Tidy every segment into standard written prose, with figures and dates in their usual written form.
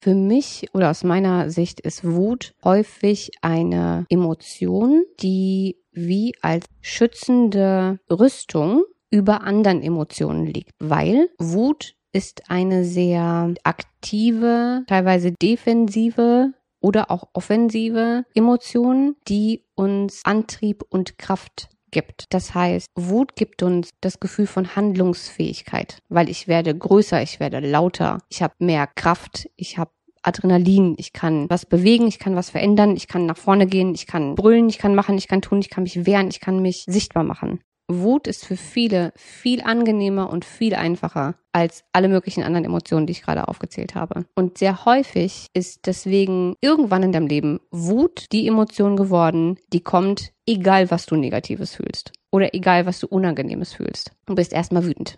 Für mich oder aus meiner Sicht ist Wut häufig eine Emotion, die wie als schützende Rüstung über anderen Emotionen liegt, weil Wut ist eine sehr aktive, teilweise defensive oder auch offensive Emotion, die uns Antrieb und Kraft gibt. Das heißt, Wut gibt uns das Gefühl von Handlungsfähigkeit, weil ich werde größer, ich werde lauter, ich habe mehr Kraft, ich habe Adrenalin, ich kann was bewegen, ich kann was verändern, ich kann nach vorne gehen, ich kann brüllen, ich kann machen, ich kann tun, ich kann mich wehren, ich kann mich sichtbar machen. Wut ist für viele viel angenehmer und viel einfacher als alle möglichen anderen Emotionen, die ich gerade aufgezählt habe. Und sehr häufig ist deswegen irgendwann in deinem Leben Wut die Emotion geworden, die kommt, egal was du Negatives fühlst oder egal was du Unangenehmes fühlst. Du bist erstmal wütend.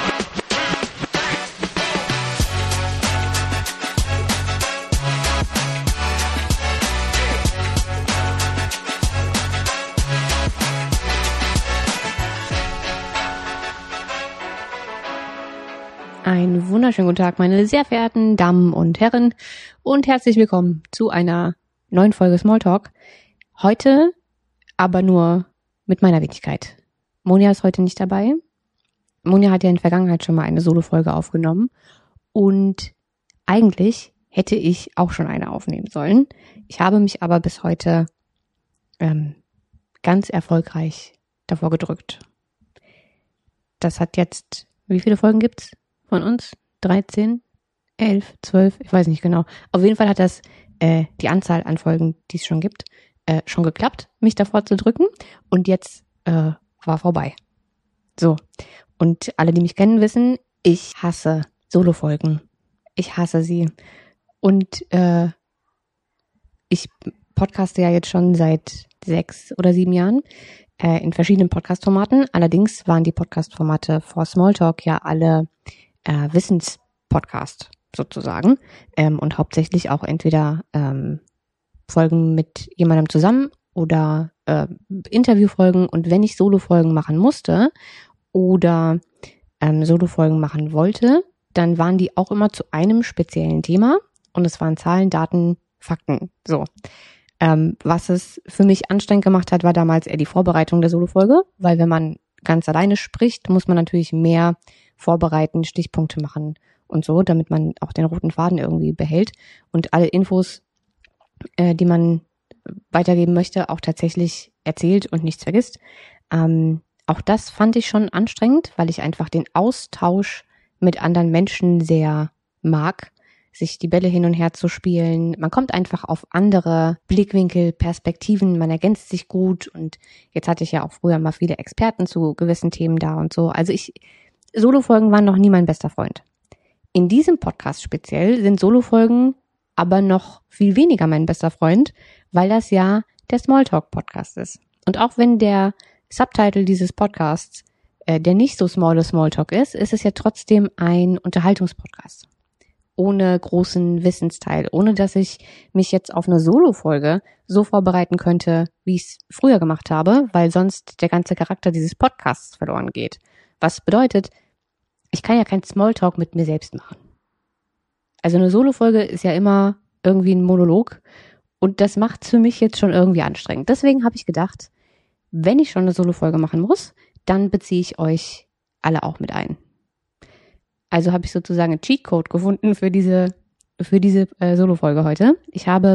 Einen wunderschönen guten Tag, meine sehr verehrten Damen und Herren, und herzlich willkommen zu einer neuen Folge Smalltalk. Heute aber nur mit meiner Wenigkeit. Monja ist heute nicht dabei. Monja hat ja in der Vergangenheit schon mal eine Solo-Folge aufgenommen und eigentlich hätte ich auch schon eine aufnehmen sollen. Ich habe mich aber bis heute ganz erfolgreich davor gedrückt. Das hat jetzt, wie viele Folgen gibt's von uns? 13, 11, 12, ich weiß nicht genau. Auf jeden Fall hat das die Anzahl an Folgen, die es schon gibt, schon geklappt, mich davor zu drücken. Und jetzt war vorbei. So, und alle, die mich kennen, wissen, ich hasse Solo-Folgen. Ich hasse sie. Und ich podcaste ja jetzt schon seit 6 oder 7 Jahren in verschiedenen Podcast-Formaten. Allerdings waren die Podcast-Formate vor Smalltalk ja alle Wissenspodcast sozusagen und hauptsächlich auch entweder Folgen mit jemandem zusammen oder Interviewfolgen, und wenn ich Solo-Folgen machen musste oder Solo-Folgen machen wollte, dann waren die auch immer zu einem speziellen Thema und es waren Zahlen, Daten, Fakten. So. Was es für mich anstrengend gemacht hat, war damals eher die Vorbereitung der Solo-Folge, weil wenn man ganz alleine spricht, muss man natürlich mehr vorbereiten, Stichpunkte machen und so, damit man auch den roten Faden irgendwie behält und alle Infos, die man weitergeben möchte, auch tatsächlich erzählt und nichts vergisst. Auch das fand ich schon anstrengend, weil ich einfach den Austausch mit anderen Menschen sehr mag, sich die Bälle hin und her zu spielen. Man kommt einfach auf andere Blickwinkel, Perspektiven, man ergänzt sich gut, und jetzt hatte ich ja auch früher mal viele Experten zu gewissen Themen da und so. Also Solo-Folgen waren noch nie mein bester Freund. In diesem Podcast speziell sind Solo-Folgen aber noch viel weniger mein bester Freund, weil das ja der Smalltalk-Podcast ist. Und auch wenn der Subtitle dieses Podcasts der nicht so smalle Smalltalk ist es ja trotzdem ein Unterhaltungspodcast. Ohne großen Wissensteil, ohne dass ich mich jetzt auf eine Solo-Folge so vorbereiten könnte, wie ich es früher gemacht habe, weil sonst der ganze Charakter dieses Podcasts verloren geht. Was bedeutet, ich kann ja kein Smalltalk mit mir selbst machen. Also eine Solo-Folge ist ja immer irgendwie ein Monolog und das macht es für mich jetzt schon irgendwie anstrengend. Deswegen habe ich gedacht, wenn ich schon eine Solo-Folge machen muss, dann beziehe ich euch alle auch mit ein. Also habe ich sozusagen einen Cheatcode gefunden für diese Solo-Folge heute. Ich habe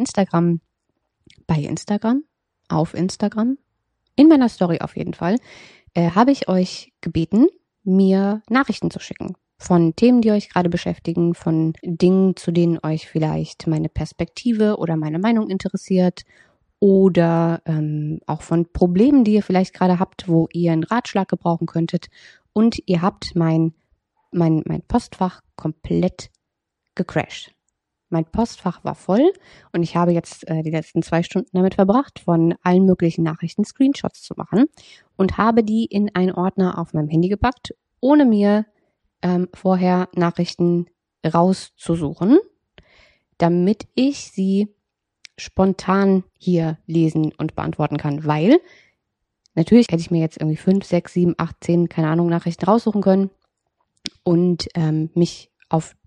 auf Instagram, in meiner Story auf jeden Fall, habe ich euch gebeten, mir Nachrichten zu schicken von Themen, die euch gerade beschäftigen, von Dingen, zu denen euch vielleicht meine Perspektive oder meine Meinung interessiert oder auch von Problemen, die ihr vielleicht gerade habt, wo ihr einen Ratschlag gebrauchen könntet. Und ihr habt mein Postfach komplett gecrashed. Mein Postfach war voll und ich habe jetzt die letzten 2 Stunden damit verbracht, von allen möglichen Nachrichten Screenshots zu machen und habe die in einen Ordner auf meinem Handy gepackt, ohne mir vorher Nachrichten rauszusuchen, damit ich sie spontan hier lesen und beantworten kann, weil natürlich hätte ich mir jetzt irgendwie 5, 6, 7, 8, 10, keine Ahnung, Nachrichten raussuchen können und mich auf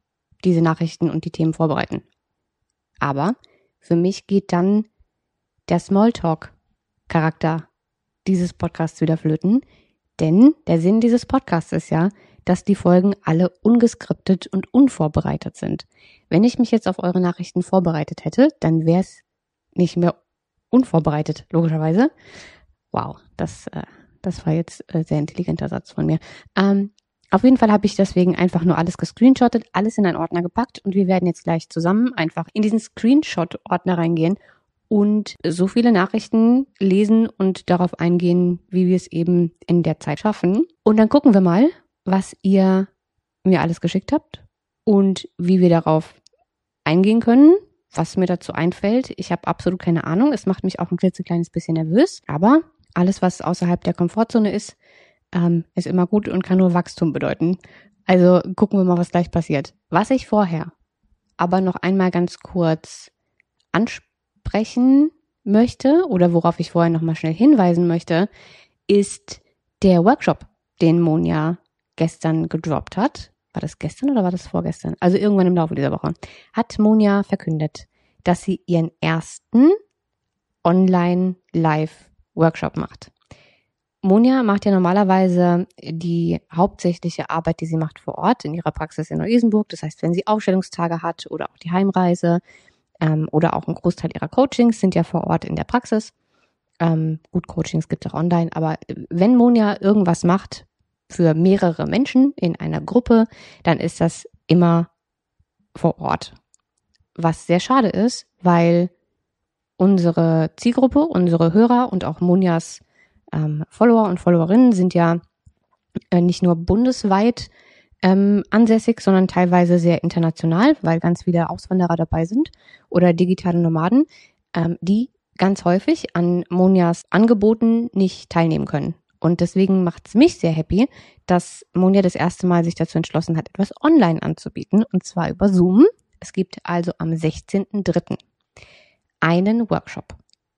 diese Nachrichten und die Themen vorbereiten. Aber für mich geht dann der Smalltalk-Charakter dieses Podcasts wieder flöten, denn der Sinn dieses Podcasts ist ja, dass die Folgen alle ungeskriptet und unvorbereitet sind. Wenn ich mich jetzt auf eure Nachrichten vorbereitet hätte, dann wäre es nicht mehr unvorbereitet, logischerweise. Wow, das war jetzt ein sehr intelligenter Satz von mir. Auf jeden Fall habe ich deswegen einfach nur alles gescreenshottet, alles in einen Ordner gepackt und wir werden jetzt gleich zusammen einfach in diesen Screenshot-Ordner reingehen und so viele Nachrichten lesen und darauf eingehen, wie wir es eben in der Zeit schaffen. Und dann gucken wir mal, was ihr mir alles geschickt habt und wie wir darauf eingehen können, was mir dazu einfällt. Ich habe absolut keine Ahnung. Es macht mich auch ein klitzekleines bisschen nervös, aber alles, was außerhalb der Komfortzone ist immer gut und kann nur Wachstum bedeuten. Also gucken wir mal, was gleich passiert. Was ich vorher aber noch einmal ganz kurz ansprechen möchte oder worauf ich vorher noch mal schnell hinweisen möchte, ist der Workshop, den Monja gestern gedroppt hat. War das gestern oder war das vorgestern? Also irgendwann im Laufe dieser Woche hat Monja verkündet, dass sie ihren ersten Online-Live-Workshop macht. Monja macht ja normalerweise die hauptsächliche Arbeit, die sie macht vor Ort in ihrer Praxis in Neu-Isenburg. Das heißt, wenn sie Aufstellungstage hat oder auch die Heimreise oder auch ein Großteil ihrer Coachings sind ja vor Ort in der Praxis. Gut, Coachings gibt es auch online, aber wenn Monja irgendwas macht für mehrere Menschen in einer Gruppe, dann ist das immer vor Ort. Was sehr schade ist, weil unsere Zielgruppe, unsere Hörer und auch Monjas Follower und Followerinnen sind ja nicht nur bundesweit ansässig, sondern teilweise sehr international, weil ganz viele Auswanderer dabei sind oder digitale Nomaden, die ganz häufig an Monjas Angeboten nicht teilnehmen können. Und deswegen macht es mich sehr happy, dass Monja das erste Mal sich dazu entschlossen hat, etwas online anzubieten, und zwar über Zoom. Es gibt also am 16.03. einen Workshop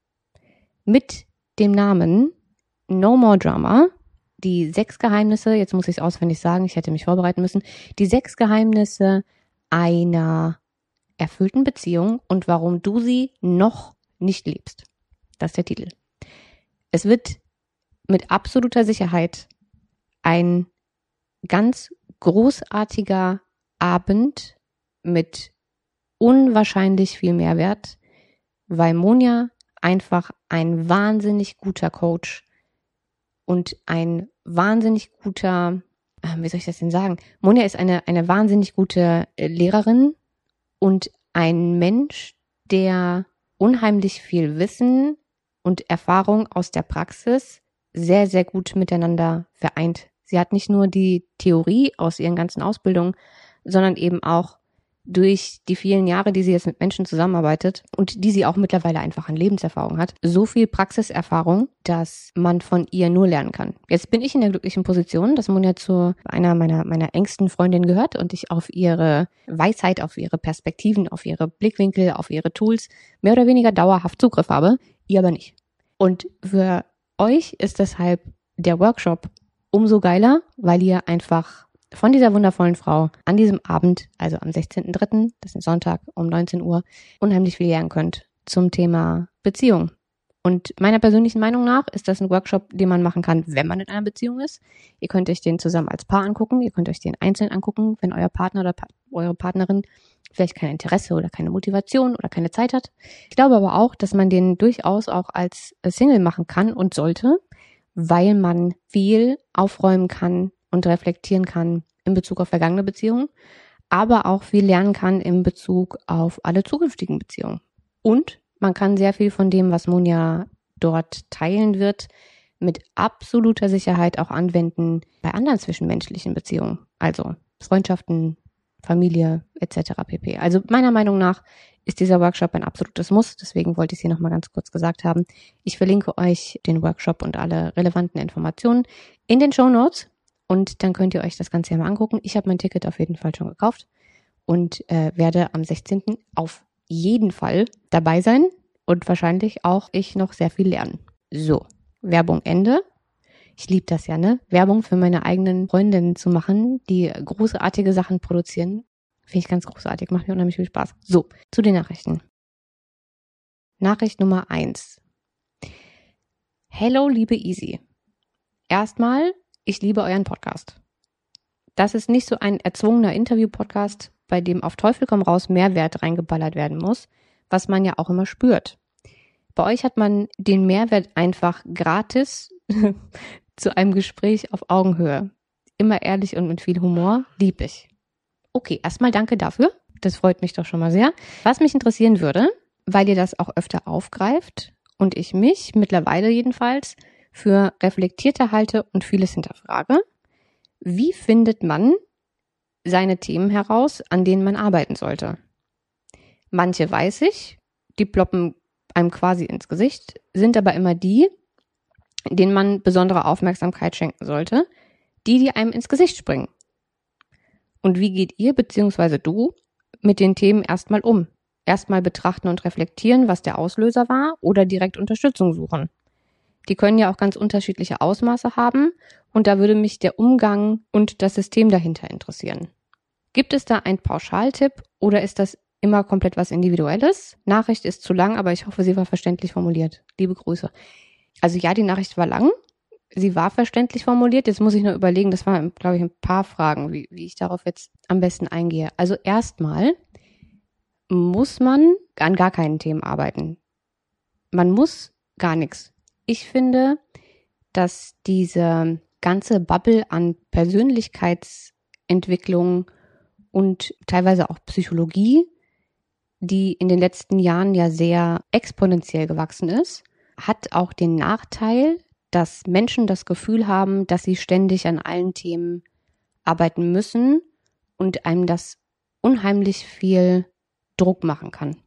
mit dem Namen No More Drama, die 6 Geheimnisse, jetzt muss ich es auswendig sagen, ich hätte mich vorbereiten müssen, die 6 Geheimnisse einer erfüllten Beziehung und warum du sie noch nicht lebst. Das ist der Titel. Es wird mit absoluter Sicherheit ein ganz großartiger Abend mit unwahrscheinlich viel Mehrwert, weil Monja einfach ein wahnsinnig guter Coach und ein wahnsinnig guter, wie soll ich das denn sagen? Monja ist eine wahnsinnig gute Lehrerin und ein Mensch, der unheimlich viel Wissen und Erfahrung aus der Praxis sehr, sehr gut miteinander vereint. Sie hat nicht nur die Theorie aus ihren ganzen Ausbildungen, sondern eben auch durch die vielen Jahre, die sie jetzt mit Menschen zusammenarbeitet und die sie auch mittlerweile einfach an Lebenserfahrung hat, so viel Praxiserfahrung, dass man von ihr nur lernen kann. Jetzt bin ich in der glücklichen Position, dass Monja zu einer meiner engsten Freundinnen gehört und ich auf ihre Weisheit, auf ihre Perspektiven, auf ihre Blickwinkel, auf ihre Tools mehr oder weniger dauerhaft Zugriff habe, ihr aber nicht. Und für euch ist deshalb der Workshop umso geiler, weil ihr einfach von dieser wundervollen Frau an diesem Abend, also am 16.03., das ist Sonntag um 19 Uhr, unheimlich viel lernen könnt zum Thema Beziehung. Und meiner persönlichen Meinung nach ist das ein Workshop, den man machen kann, wenn man in einer Beziehung ist. Ihr könnt euch den zusammen als Paar angucken, ihr könnt euch den einzeln angucken, wenn euer Partner oder eure Partnerin vielleicht kein Interesse oder keine Motivation oder keine Zeit hat. Ich glaube aber auch, dass man den durchaus auch als Single machen kann und sollte, weil man viel aufräumen kann und reflektieren kann in Bezug auf vergangene Beziehungen, aber auch viel lernen kann in Bezug auf alle zukünftigen Beziehungen. Und man kann sehr viel von dem, was Monja dort teilen wird, mit absoluter Sicherheit auch anwenden bei anderen zwischenmenschlichen Beziehungen, also Freundschaften, Familie etc. pp. Also meiner Meinung nach ist dieser Workshop ein absolutes Muss, deswegen wollte ich es hier nochmal ganz kurz gesagt haben. Ich verlinke euch den Workshop und alle relevanten Informationen in den Shownotes. Und dann könnt ihr euch das Ganze ja mal angucken. Ich habe mein Ticket auf jeden Fall schon gekauft und werde am 16. auf jeden Fall dabei sein und wahrscheinlich auch ich noch sehr viel lernen. So, Werbung Ende. Ich liebe das ja, ne? Werbung für meine eigenen Freundinnen zu machen, die großartige Sachen produzieren. Finde ich ganz großartig, macht mir unheimlich viel Spaß. So, zu den Nachrichten. Nachricht Nummer 1. Hello, liebe Easy. Erstmal, ich liebe euren Podcast. Das ist nicht so ein erzwungener Interview-Podcast, bei dem auf Teufel komm raus Mehrwert reingeballert werden muss, was man ja auch immer spürt. Bei euch hat man den Mehrwert einfach gratis zu einem Gespräch auf Augenhöhe. Immer ehrlich und mit viel Humor, lieb ich. Okay, erstmal danke dafür. Das freut mich doch schon mal sehr. Was mich interessieren würde, weil ihr das auch öfter aufgreift und ich mich mittlerweile jedenfalls für reflektierter halte und vieles hinterfrage, wie findet man seine Themen heraus, an denen man arbeiten sollte? Manche weiß ich, die ploppen einem quasi ins Gesicht, sind aber immer die, denen man besondere Aufmerksamkeit schenken sollte, die einem ins Gesicht springen. Und wie geht ihr bzw. du mit den Themen erstmal um? Erstmal betrachten und reflektieren, was der Auslöser war, oder direkt Unterstützung suchen. Die können ja auch ganz unterschiedliche Ausmaße haben und da würde mich der Umgang und das System dahinter interessieren. Gibt es da einen Pauschaltipp oder ist das immer komplett was Individuelles? Nachricht ist zu lang, aber ich hoffe, sie war verständlich formuliert. Liebe Grüße. Also ja, die Nachricht war lang. Sie war verständlich formuliert. Jetzt muss ich nur überlegen, das waren, glaube ich, ein paar Fragen, wie ich darauf jetzt am besten eingehe. Also erstmal muss man an gar keinen Themen arbeiten. Man muss gar nichts. Ich finde, dass diese ganze Bubble an Persönlichkeitsentwicklung und teilweise auch Psychologie, die in den letzten Jahren ja sehr exponentiell gewachsen ist, hat auch den Nachteil, dass Menschen das Gefühl haben, dass sie ständig an allen Themen arbeiten müssen und einem das unheimlich viel Druck machen kann.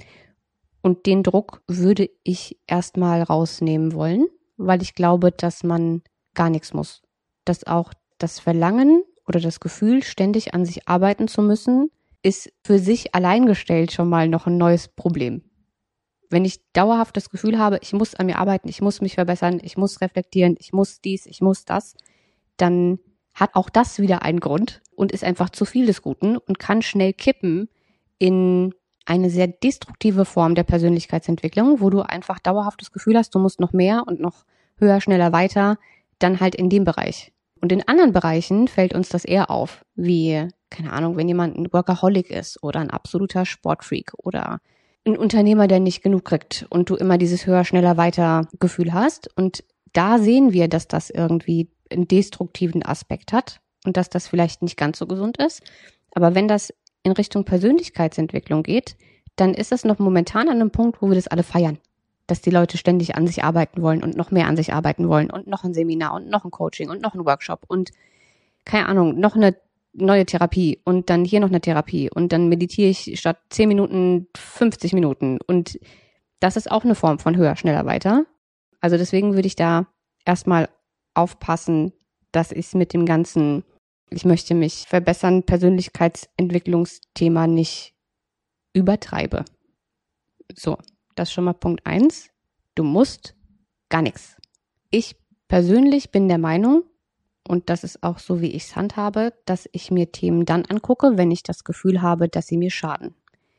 Und den Druck würde ich erstmal rausnehmen wollen, weil ich glaube, dass man gar nichts muss. Dass auch das Verlangen oder das Gefühl, ständig an sich arbeiten zu müssen, ist für sich alleingestellt schon mal noch ein neues Problem. Wenn ich dauerhaft das Gefühl habe, ich muss an mir arbeiten, ich muss mich verbessern, ich muss reflektieren, ich muss dies, ich muss das, dann hat auch das wieder einen Grund und ist einfach zu viel des Guten und kann schnell kippen in eine sehr destruktive Form der Persönlichkeitsentwicklung, wo du einfach dauerhaft das Gefühl hast, du musst noch mehr und noch höher, schneller, weiter, dann halt in dem Bereich. Und in anderen Bereichen fällt uns das eher auf, wie, keine Ahnung, wenn jemand ein Workaholic ist oder ein absoluter Sportfreak oder ein Unternehmer, der nicht genug kriegt und du immer dieses höher, schneller, weiter Gefühl hast. Und da sehen wir, dass das irgendwie einen destruktiven Aspekt hat und dass das vielleicht nicht ganz so gesund ist. Aber wenn das in Richtung Persönlichkeitsentwicklung geht, dann ist es noch momentan an einem Punkt, wo wir das alle feiern. Dass die Leute ständig an sich arbeiten wollen und noch mehr an sich arbeiten wollen und noch ein Seminar und noch ein Coaching und noch ein Workshop und keine Ahnung, noch eine neue Therapie und dann hier noch eine Therapie und dann meditiere ich statt 10 Minuten 50 Minuten und das ist auch eine Form von höher, schneller, weiter. Also deswegen würde ich da erstmal aufpassen, dass ich es mit dem ganzen, ich möchte mich verbessern, Persönlichkeitsentwicklungsthema nicht übertreibe. So, das ist schon mal Punkt 1. Du musst gar nichts. Ich persönlich bin der Meinung, und das ist auch so, wie ich es handhabe, dass ich mir Themen dann angucke, wenn ich das Gefühl habe, dass sie mir schaden.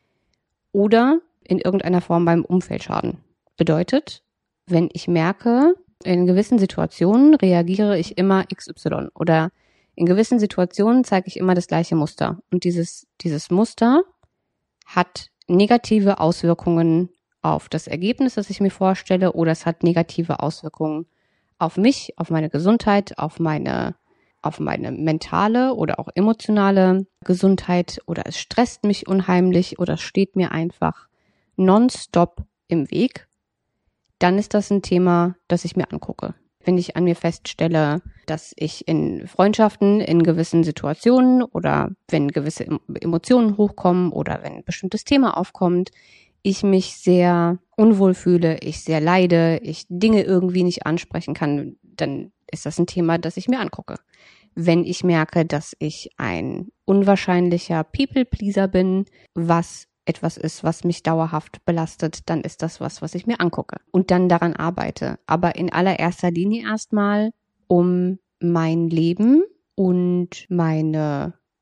Oder in irgendeiner Form beim Umfeld schaden. Bedeutet, wenn ich merke, in gewissen Situationen reagiere ich immer XY oder in gewissen Situationen zeige ich immer das gleiche Muster. Und dieses Muster hat negative Auswirkungen auf das Ergebnis, das ich mir vorstelle, oder es hat negative Auswirkungen auf mich, auf meine Gesundheit, auf meine mentale oder auch emotionale Gesundheit, oder es stresst mich unheimlich oder es steht mir einfach nonstop im Weg, dann ist das ein Thema, das ich mir angucke. Wenn ich an mir feststelle, dass ich in Freundschaften, in gewissen Situationen oder wenn gewisse Emotionen hochkommen oder wenn ein bestimmtes Thema aufkommt, ich mich sehr unwohl fühle, ich sehr leide, ich Dinge irgendwie nicht ansprechen kann, dann ist das ein Thema, das ich mir angucke. Wenn ich merke, dass ich ein unwahrscheinlicher People-Pleaser bin, was etwas ist, was mich dauerhaft belastet, dann ist das was ich mir angucke und dann daran arbeite. Aber in allererster Linie erstmal, um mein Leben und meine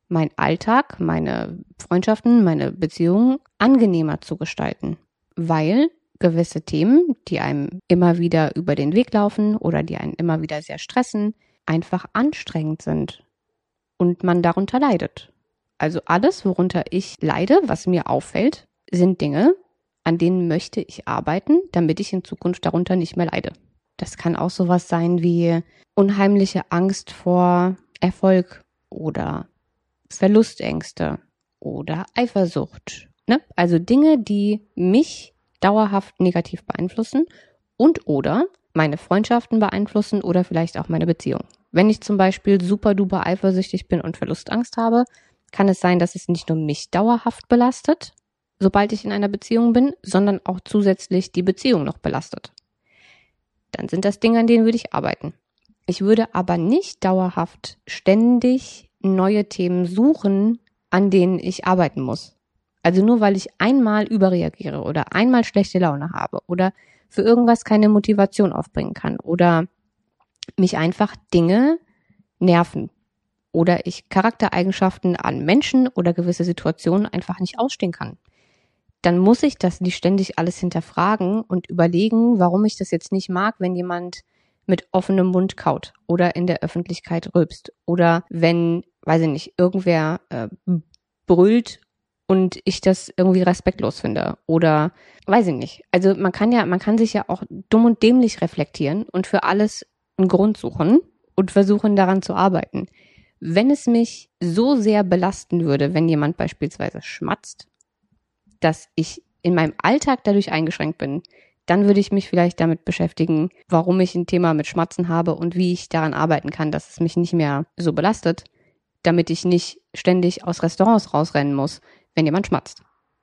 meinen Alltag, meine Freundschaften, meine Beziehungen angenehmer zu gestalten, weil gewisse Themen, die einem immer wieder über den Weg laufen oder die einen immer wieder sehr stressen, einfach anstrengend sind und man darunter leidet. Also alles, worunter ich leide, was mir auffällt, sind Dinge, an denen möchte ich arbeiten, damit ich in Zukunft darunter nicht mehr leide. Das kann auch sowas sein wie unheimliche Angst vor Erfolg oder Verlustängste oder Eifersucht. Ne? Also Dinge, die mich dauerhaft negativ beeinflussen und oder meine Freundschaften beeinflussen oder vielleicht auch meine Beziehung. Wenn ich zum Beispiel super duper eifersüchtig bin und Verlustangst habe, kann es sein, dass es nicht nur mich dauerhaft belastet, sobald ich in einer Beziehung bin, sondern auch zusätzlich die Beziehung noch belastet. Dann sind das Dinge, an denen würde ich arbeiten. Ich würde aber nicht dauerhaft ständig neue Themen suchen, an denen ich arbeiten muss. Also nur weil ich einmal überreagiere oder einmal schlechte Laune habe oder für irgendwas keine Motivation aufbringen kann oder mich einfach Dinge nerven oder ich Charaktereigenschaften an Menschen oder gewisse Situationen einfach nicht ausstehen kann. Dann muss ich das nicht ständig alles hinterfragen und überlegen, warum ich das jetzt nicht mag, wenn jemand mit offenem Mund kaut oder in der Öffentlichkeit rülpst oder wenn, weiß ich nicht, irgendwer brüllt und ich das irgendwie respektlos finde oder weiß ich nicht. Also man kann sich ja auch dumm und dämlich reflektieren und für alles einen Grund suchen und versuchen daran zu arbeiten. Wenn es mich so sehr belasten würde, wenn jemand beispielsweise schmatzt, dass ich in meinem Alltag dadurch eingeschränkt bin, dann würde ich mich vielleicht damit beschäftigen, warum ich ein Thema mit Schmatzen habe und wie ich daran arbeiten kann, dass es mich nicht mehr so belastet, damit ich nicht ständig aus Restaurants rausrennen muss, wenn jemand schmatzt.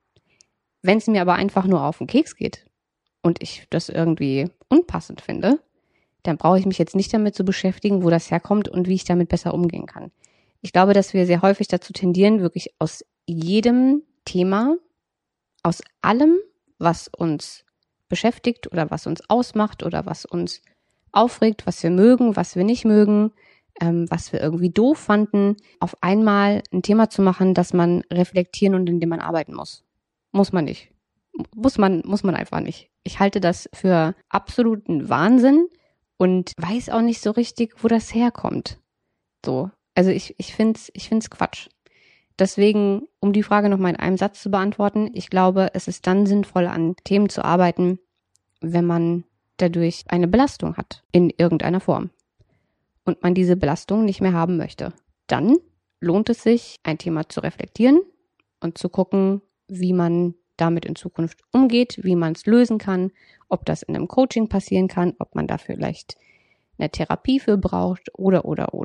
Wenn es mir aber einfach nur auf den Keks geht und ich das irgendwie unpassend finde, dann brauche ich mich jetzt nicht damit zu beschäftigen, wo das herkommt und wie ich damit besser umgehen kann. Ich glaube, dass wir sehr häufig dazu tendieren, wirklich aus jedem Thema, aus allem, was uns beschäftigt oder was uns ausmacht oder was uns aufregt, was wir mögen, was wir nicht mögen, was wir irgendwie doof fanden, auf einmal ein Thema zu machen, das man reflektieren und in dem man arbeiten muss. Muss man nicht. Muss man einfach nicht. Ich halte das für absoluten Wahnsinn und weiß auch nicht so richtig, wo das herkommt. So. Also ich find's Quatsch. Deswegen, um die Frage nochmal in einem Satz zu beantworten, ich glaube, es ist dann sinnvoll, an Themen zu arbeiten, wenn man dadurch eine Belastung hat, in irgendeiner Form. Und man diese Belastung nicht mehr haben möchte. Dann lohnt es sich, ein Thema zu reflektieren und zu gucken, wie man damit in Zukunft umgeht, wie man es lösen kann, ob das in einem Coaching passieren kann, ob man da vielleicht eine Therapie für braucht oder.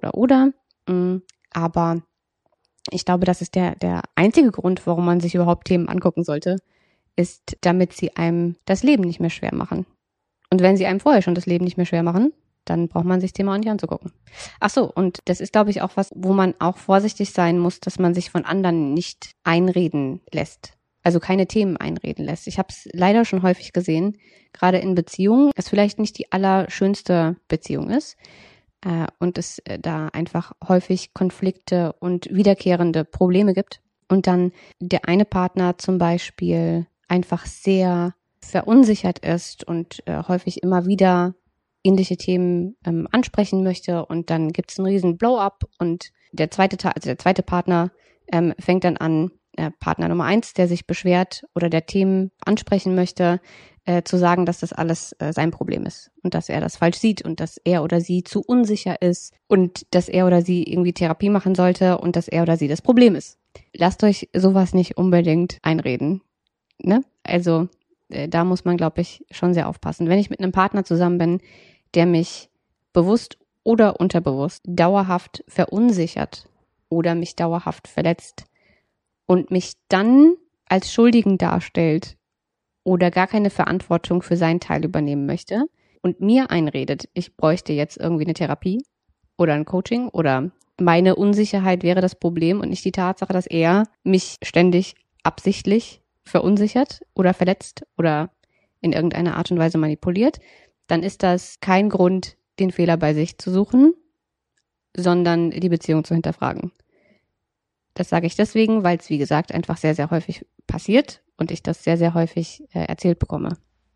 Aber ich glaube, das ist der einzige Grund, warum man sich überhaupt Themen angucken sollte, ist, damit sie einem das Leben nicht mehr schwer machen. Und wenn sie einem vorher schon das Leben nicht mehr schwer machen, dann braucht man sich das Thema auch nicht anzugucken. Ach so, und das ist, glaube ich, auch was, wo man auch vorsichtig sein muss, dass man sich von anderen nicht einreden lässt. Also keine Themen einreden lässt. Ich habe es leider schon häufig gesehen, gerade in Beziehungen, es vielleicht nicht die allerschönste Beziehung ist und es da einfach häufig Konflikte und wiederkehrende Probleme gibt. Und dann der eine Partner zum Beispiel einfach sehr verunsichert ist und häufig immer wieder ähnliche Themen ansprechen möchte und dann gibt es einen riesen Blow-up und der zweite Partner fängt dann an, Partner Nummer 1, der sich beschwert oder der Themen ansprechen möchte, zu sagen, dass das alles sein Problem ist und dass er das falsch sieht und dass er oder sie zu unsicher ist und dass er oder sie irgendwie Therapie machen sollte und dass er oder sie das Problem ist. Lasst euch sowas nicht unbedingt einreden, ne? Also da muss man, glaube ich, schon sehr aufpassen. Wenn ich mit einem Partner zusammen bin, der mich bewusst oder unterbewusst dauerhaft verunsichert oder mich dauerhaft verletzt und mich dann als Schuldigen darstellt oder gar keine Verantwortung für seinen Teil übernehmen möchte und mir einredet, ich bräuchte jetzt irgendwie eine Therapie oder ein Coaching oder meine Unsicherheit wäre das Problem und nicht die Tatsache, dass er mich ständig absichtlich verunsichert oder verletzt oder in irgendeiner Art und Weise manipuliert, dann ist das kein Grund, den Fehler bei sich zu suchen, sondern die Beziehung zu hinterfragen. Das sage ich deswegen, weil es, wie gesagt, einfach sehr, sehr häufig passiert und ich das sehr, sehr häufig erzählt bekomme.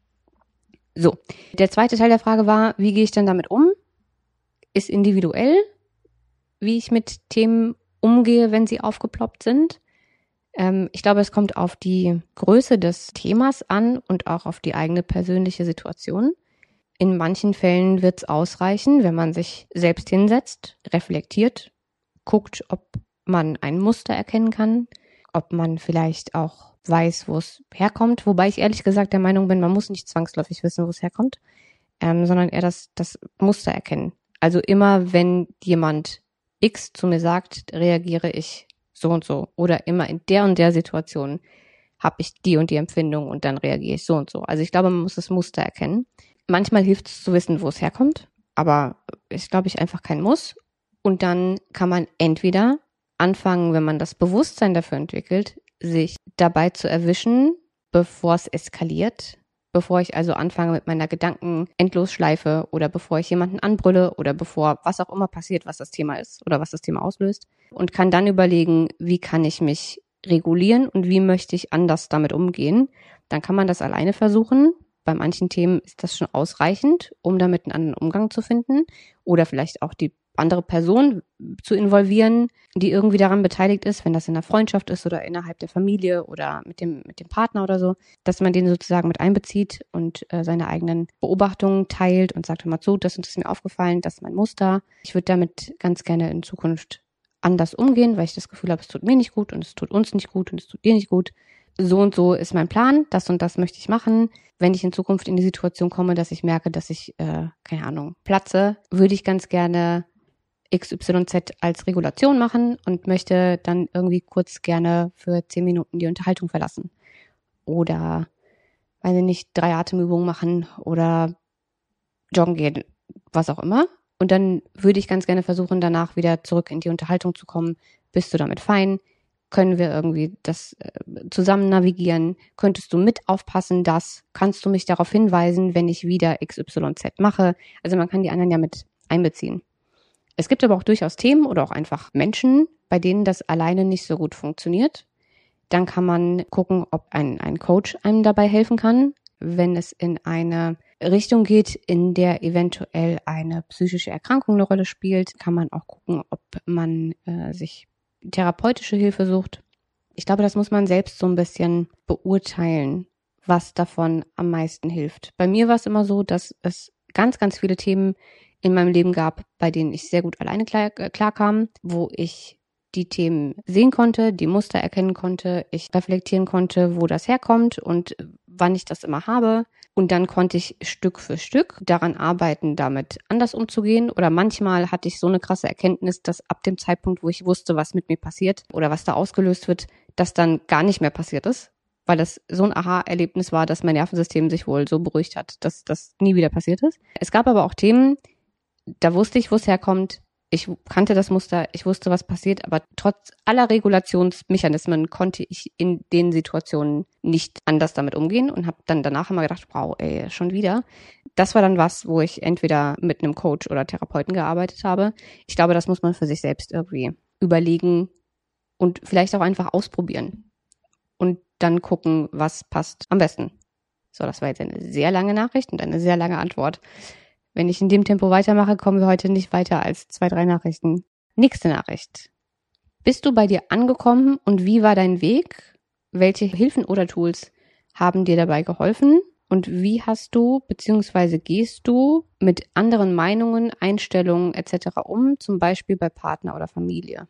So, der zweite Teil der Frage war, wie gehe ich denn damit um? Ist individuell, wie ich mit Themen umgehe, wenn sie aufgeploppt sind. Ich glaube, es kommt auf die Größe des Themas an und auch auf die eigene persönliche Situation. In manchen Fällen wird es ausreichen, wenn man sich selbst hinsetzt, reflektiert, guckt, ob man ein Muster erkennen kann, ob man vielleicht auch weiß, wo es herkommt. Wobei ich ehrlich gesagt der Meinung bin, man muss nicht zwangsläufig wissen, wo es herkommt, sondern eher das Muster erkennen. Also immer, wenn jemand X zu mir sagt, reagiere ich so und so. Oder immer in der und der Situation habe ich die und die Empfindung und dann reagiere ich so und so. Also ich glaube, man muss das Muster erkennen. Manchmal hilft es zu wissen, wo es herkommt, aber ist, glaube ich, einfach kein Muss. Und dann kann man entweder anfangen, wenn man das Bewusstsein dafür entwickelt, sich dabei zu erwischen, bevor es eskaliert, bevor ich also anfange mit meiner Gedanken-Endlosschleife oder bevor ich jemanden anbrülle oder bevor was auch immer passiert, was das Thema ist oder was das Thema auslöst, und kann dann überlegen, wie kann ich mich regulieren und wie möchte ich anders damit umgehen. Dann kann man das alleine versuchen. Bei manchen Themen ist das schon ausreichend, um damit einen anderen Umgang zu finden oder vielleicht auch die andere Person zu involvieren, die irgendwie daran beteiligt ist, wenn das in der Freundschaft ist oder innerhalb der Familie oder mit dem Partner oder so, dass man den sozusagen mit einbezieht und seine eigenen Beobachtungen teilt und sagt, hör mal zu, das und das ist mir aufgefallen, das ist mein Muster. Ich würde damit ganz gerne in Zukunft anders umgehen, weil ich das Gefühl habe, es tut mir nicht gut und es tut uns nicht gut und es tut dir nicht gut. So und so ist mein Plan, das und das möchte ich machen. Wenn ich in Zukunft in die Situation komme, dass ich merke, dass ich, keine Ahnung, platze, würde ich ganz gerne XYZ als Regulation machen und möchte dann irgendwie kurz gerne für 10 Minuten die Unterhaltung verlassen. Oder, weiß ich nicht, 3 Atemübungen machen oder joggen gehen, was auch immer. Und dann würde ich ganz gerne versuchen, danach wieder zurück in die Unterhaltung zu kommen. Bist du damit fein? Können wir irgendwie das zusammen navigieren? Könntest du mit aufpassen, kannst du mich darauf hinweisen, wenn ich wieder XYZ mache? Also man kann die anderen ja mit einbeziehen. Es gibt aber auch durchaus Themen oder auch einfach Menschen, bei denen das alleine nicht so gut funktioniert. Dann kann man gucken, ob ein Coach einem dabei helfen kann. Wenn es in eine Richtung geht, in der eventuell eine psychische Erkrankung eine Rolle spielt, kann man auch gucken, ob man sich therapeutische Hilfe sucht. Ich glaube, das muss man selbst so ein bisschen beurteilen, was davon am meisten hilft. Bei mir war es immer so, dass es ganz, ganz viele Themen in meinem Leben gab, bei denen ich sehr gut alleine klarkam, wo ich die Themen sehen konnte, die Muster erkennen konnte, ich reflektieren konnte, wo das herkommt und wann ich das immer habe. Und dann konnte ich Stück für Stück daran arbeiten, damit anders umzugehen. Oder manchmal hatte ich so eine krasse Erkenntnis, dass ab dem Zeitpunkt, wo ich wusste, was mit mir passiert oder was da ausgelöst wird, das dann gar nicht mehr passiert ist. Weil das so ein Aha-Erlebnis war, dass mein Nervensystem sich wohl so beruhigt hat, dass das nie wieder passiert ist. Es gab aber auch Themen, da wusste ich, wo es herkommt. Ich kannte das Muster, ich wusste, was passiert, aber trotz aller Regulationsmechanismen konnte ich in den Situationen nicht anders damit umgehen und habe dann danach immer gedacht, wow, ey, schon wieder. Das war dann was, wo ich entweder mit einem Coach oder Therapeuten gearbeitet habe. Ich glaube, das muss man für sich selbst irgendwie überlegen und vielleicht auch einfach ausprobieren und dann gucken, was passt am besten. So, das war jetzt eine sehr lange Nachricht und eine sehr lange Antwort. Wenn ich in dem Tempo weitermache, kommen wir heute nicht weiter als 2, 3 Nachrichten. Nächste Nachricht. Bist du bei dir angekommen und wie war dein Weg? Welche Hilfen oder Tools haben dir dabei geholfen? Und wie hast du bzw. gehst du mit anderen Meinungen, Einstellungen etc. um, zum Beispiel bei Partner oder Familie?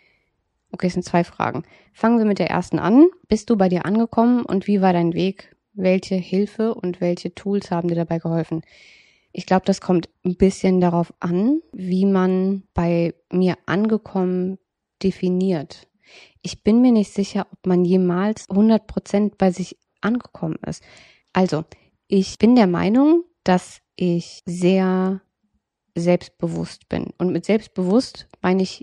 Okay, es sind 2 Fragen. Fangen wir mit der ersten an. Bist du bei dir angekommen und wie war dein Weg? Welche Hilfe und welche Tools haben dir dabei geholfen? Ich glaube, das kommt ein bisschen darauf an, wie man bei mir angekommen definiert. Ich bin mir nicht sicher, ob man jemals 100% bei sich angekommen ist. Also, ich bin der Meinung, dass ich sehr selbstbewusst bin. Und mit selbstbewusst meine ich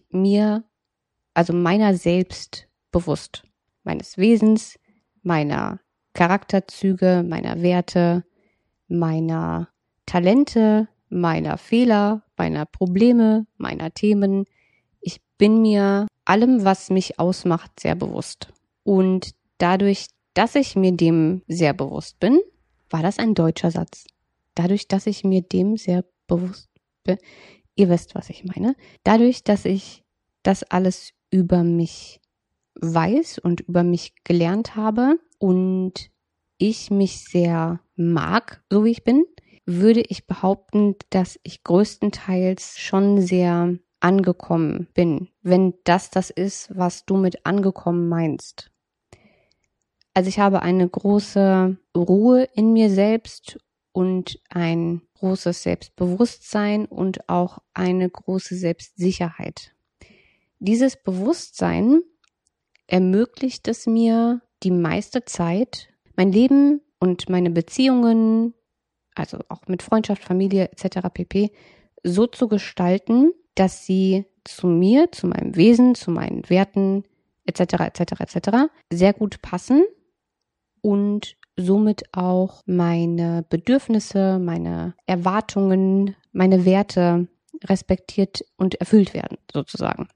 meiner selbst bewusst. Meines Wesens, meiner Charakterzüge, meiner Werte, meiner Talente, meiner Fehler, meiner Probleme, meiner Themen. Ich bin mir allem, was mich ausmacht, sehr bewusst. Und dadurch, dass ich mir dem sehr bewusst bin, war das ein deutscher Satz. Dadurch, dass ich mir dem sehr bewusst bin, ihr wisst, was ich meine. Dadurch, dass ich das alles über mich weiß und über mich gelernt habe und ich mich sehr mag, so wie ich bin, würde ich behaupten, dass ich größtenteils schon sehr angekommen bin, wenn das ist, was du mit angekommen meinst. Also ich habe eine große Ruhe in mir selbst und ein großes Selbstbewusstsein und auch eine große Selbstsicherheit. Dieses Bewusstsein ermöglicht es mir die meiste Zeit, mein Leben und meine Beziehungen, also auch mit Freundschaft, Familie etc. pp. So zu gestalten, dass sie zu mir, zu meinem Wesen, zu meinen Werten etc. sehr gut passen und somit auch meine Bedürfnisse, meine Erwartungen, meine Werte respektiert und erfüllt werden, sozusagen.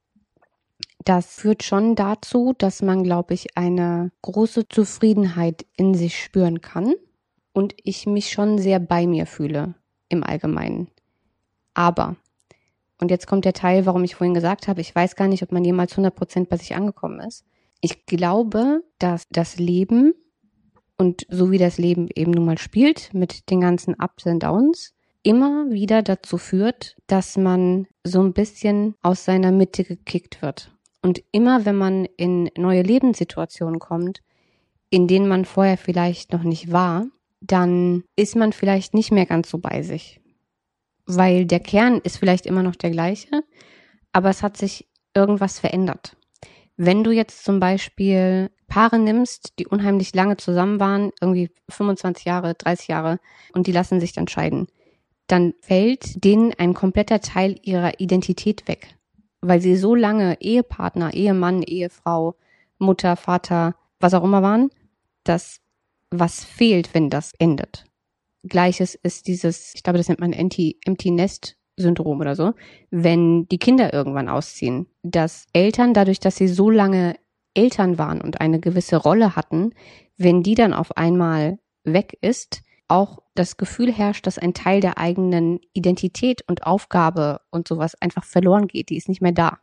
Das führt schon dazu, dass man, glaube ich, eine große Zufriedenheit in sich spüren kann und ich mich schon sehr bei mir fühle im Allgemeinen. Aber, und jetzt kommt der Teil, warum ich vorhin gesagt habe, ich weiß gar nicht, ob man jemals 100% bei sich angekommen ist. Ich glaube, dass das Leben und so wie das Leben eben nun mal spielt mit den ganzen Ups und Downs, immer wieder dazu führt, dass man so ein bisschen aus seiner Mitte gekickt wird. Und immer, wenn man in neue Lebenssituationen kommt, in denen man vorher vielleicht noch nicht war, dann ist man vielleicht nicht mehr ganz so bei sich. Weil der Kern ist vielleicht immer noch der gleiche, aber es hat sich irgendwas verändert. Wenn du jetzt zum Beispiel Paare nimmst, die unheimlich lange zusammen waren, irgendwie 25 Jahre, 30 Jahre, und die lassen sich dann scheiden, dann fällt denen ein kompletter Teil ihrer Identität weg. Weil sie so lange Ehepartner, Ehemann, Ehefrau, Mutter, Vater, was auch immer waren, dass was fehlt, wenn das endet. Gleiches ist dieses, ich glaube, das nennt man Empty Nest Syndrom oder so, wenn die Kinder irgendwann ausziehen, dass Eltern, dadurch, dass sie so lange Eltern waren und eine gewisse Rolle hatten, wenn die dann auf einmal weg ist, auch das Gefühl herrscht, dass ein Teil der eigenen Identität und Aufgabe und sowas einfach verloren geht. Die ist nicht mehr da.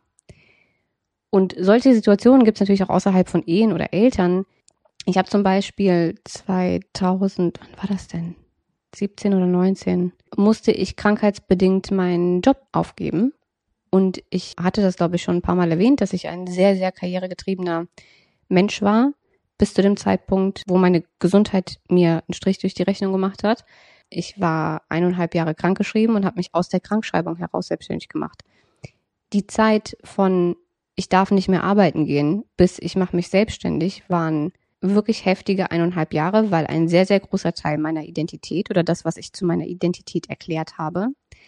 Und solche Situationen gibt es natürlich auch außerhalb von Ehen oder Eltern. Ich habe zum Beispiel 2000, wann war das denn? 17 oder 19, musste ich krankheitsbedingt meinen Job aufgeben. Und ich hatte das, glaube ich, schon ein paar Mal erwähnt, dass ich ein sehr, sehr karrieregetriebener Mensch war, bis zu dem Zeitpunkt, wo meine Gesundheit mir einen Strich durch die Rechnung gemacht hat. Ich war 1,5 Jahre krankgeschrieben und habe mich aus der Krankschreibung heraus selbstständig gemacht. Die Zeit von ich darf nicht mehr arbeiten gehen, bis ich mache mich selbstständig, waren wirklich heftige 1,5 Jahre, weil ein sehr, sehr großer Teil meiner Identität oder das, was ich zu meiner Identität erklärt habe,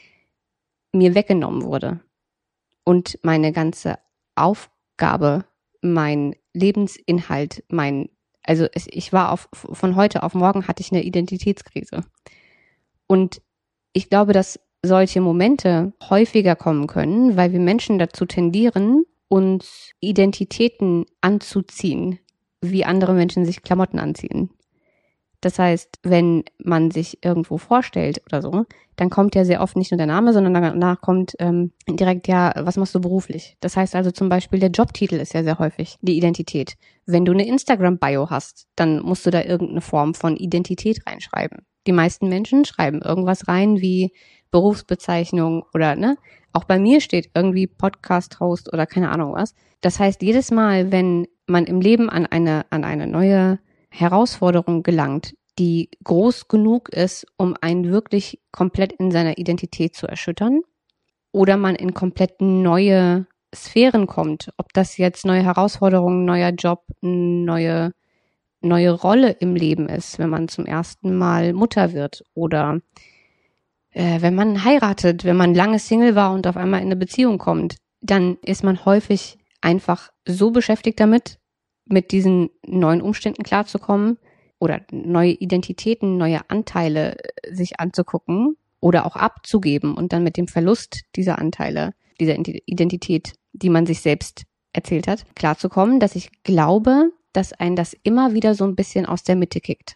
mir weggenommen wurde. Und meine ganze Aufgabe, mein Lebensinhalt, ich war von heute auf morgen hatte ich eine Identitätskrise. Und ich glaube, dass solche Momente häufiger kommen können, weil wir Menschen dazu tendieren, uns Identitäten anzuziehen, wie andere Menschen sich Klamotten anziehen. Das heißt, wenn man sich irgendwo vorstellt oder so, dann kommt ja sehr oft nicht nur der Name, sondern danach kommt direkt, ja, was machst du beruflich? Das heißt also zum Beispiel, der Jobtitel ist ja sehr häufig die Identität. Wenn du eine Instagram-Bio hast, dann musst du da irgendeine Form von Identität reinschreiben. Die meisten Menschen schreiben irgendwas rein wie Berufsbezeichnung oder, ne? Auch bei mir steht irgendwie Podcast-Host oder keine Ahnung was. Das heißt, jedes Mal, wenn man im Leben an eine neue Herausforderung gelangt, die groß genug ist, um einen wirklich komplett in seiner Identität zu erschüttern, oder man in komplett neue Sphären kommt, ob das jetzt neue Herausforderungen, neuer Job, neue Rolle im Leben ist, wenn man zum ersten Mal Mutter wird oder wenn man heiratet, wenn man lange Single war und auf einmal in eine Beziehung kommt, dann ist man häufig einfach so beschäftigt damit, mit diesen neuen Umständen klarzukommen oder neue Identitäten, neue Anteile sich anzugucken oder auch abzugeben und dann mit dem Verlust dieser Anteile, dieser Identität, die man sich selbst erzählt hat, klarzukommen, dass ich glaube, dass einen das immer wieder so ein bisschen aus der Mitte kickt.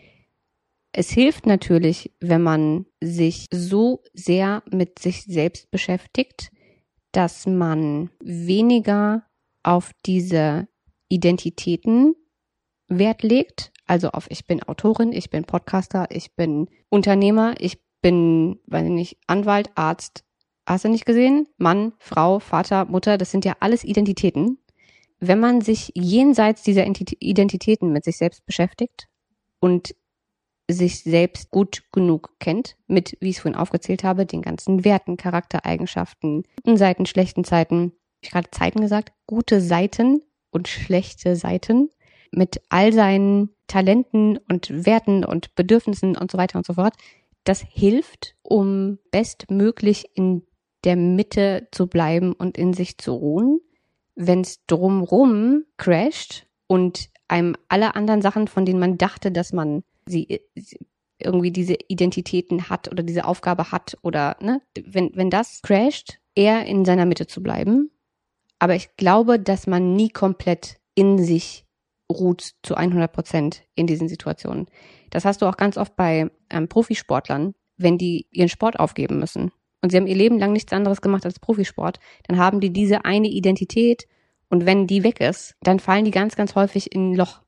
Es hilft natürlich, wenn man sich so sehr mit sich selbst beschäftigt, dass man weniger auf diese Identitäten Wert legt, also auf ich bin Autorin, ich bin Podcaster, ich bin Unternehmer, ich bin, weiß ich nicht, Anwalt, Arzt, hast du nicht gesehen? Mann, Frau, Vater, Mutter, das sind ja alles Identitäten. Wenn man sich jenseits dieser Identitäten mit sich selbst beschäftigt und sich selbst gut genug kennt, mit, wie ich es vorhin aufgezählt habe, den ganzen Werten, Charaktereigenschaften, guten Seiten, schlechten Seiten, habe ich gerade Zeiten gesagt, gute Seiten und schlechte Seiten, mit all seinen Talenten und Werten und Bedürfnissen und so weiter und so fort, das hilft, um bestmöglich in der Mitte zu bleiben und in sich zu ruhen, wenn es drumrum crasht und einem alle anderen Sachen, von denen man dachte, dass man sie irgendwie diese Identitäten hat oder diese Aufgabe hat oder ne, wenn das crasht, eher in seiner Mitte zu bleiben. Aber ich glaube, dass man nie komplett in sich ruht zu 100% in diesen Situationen. Das hast du auch ganz oft bei Profisportlern, wenn die ihren Sport aufgeben müssen. Und sie haben ihr Leben lang nichts anderes gemacht als Profisport, dann haben die diese eine Identität und wenn die weg ist, dann fallen die ganz, ganz häufig in ein Loch,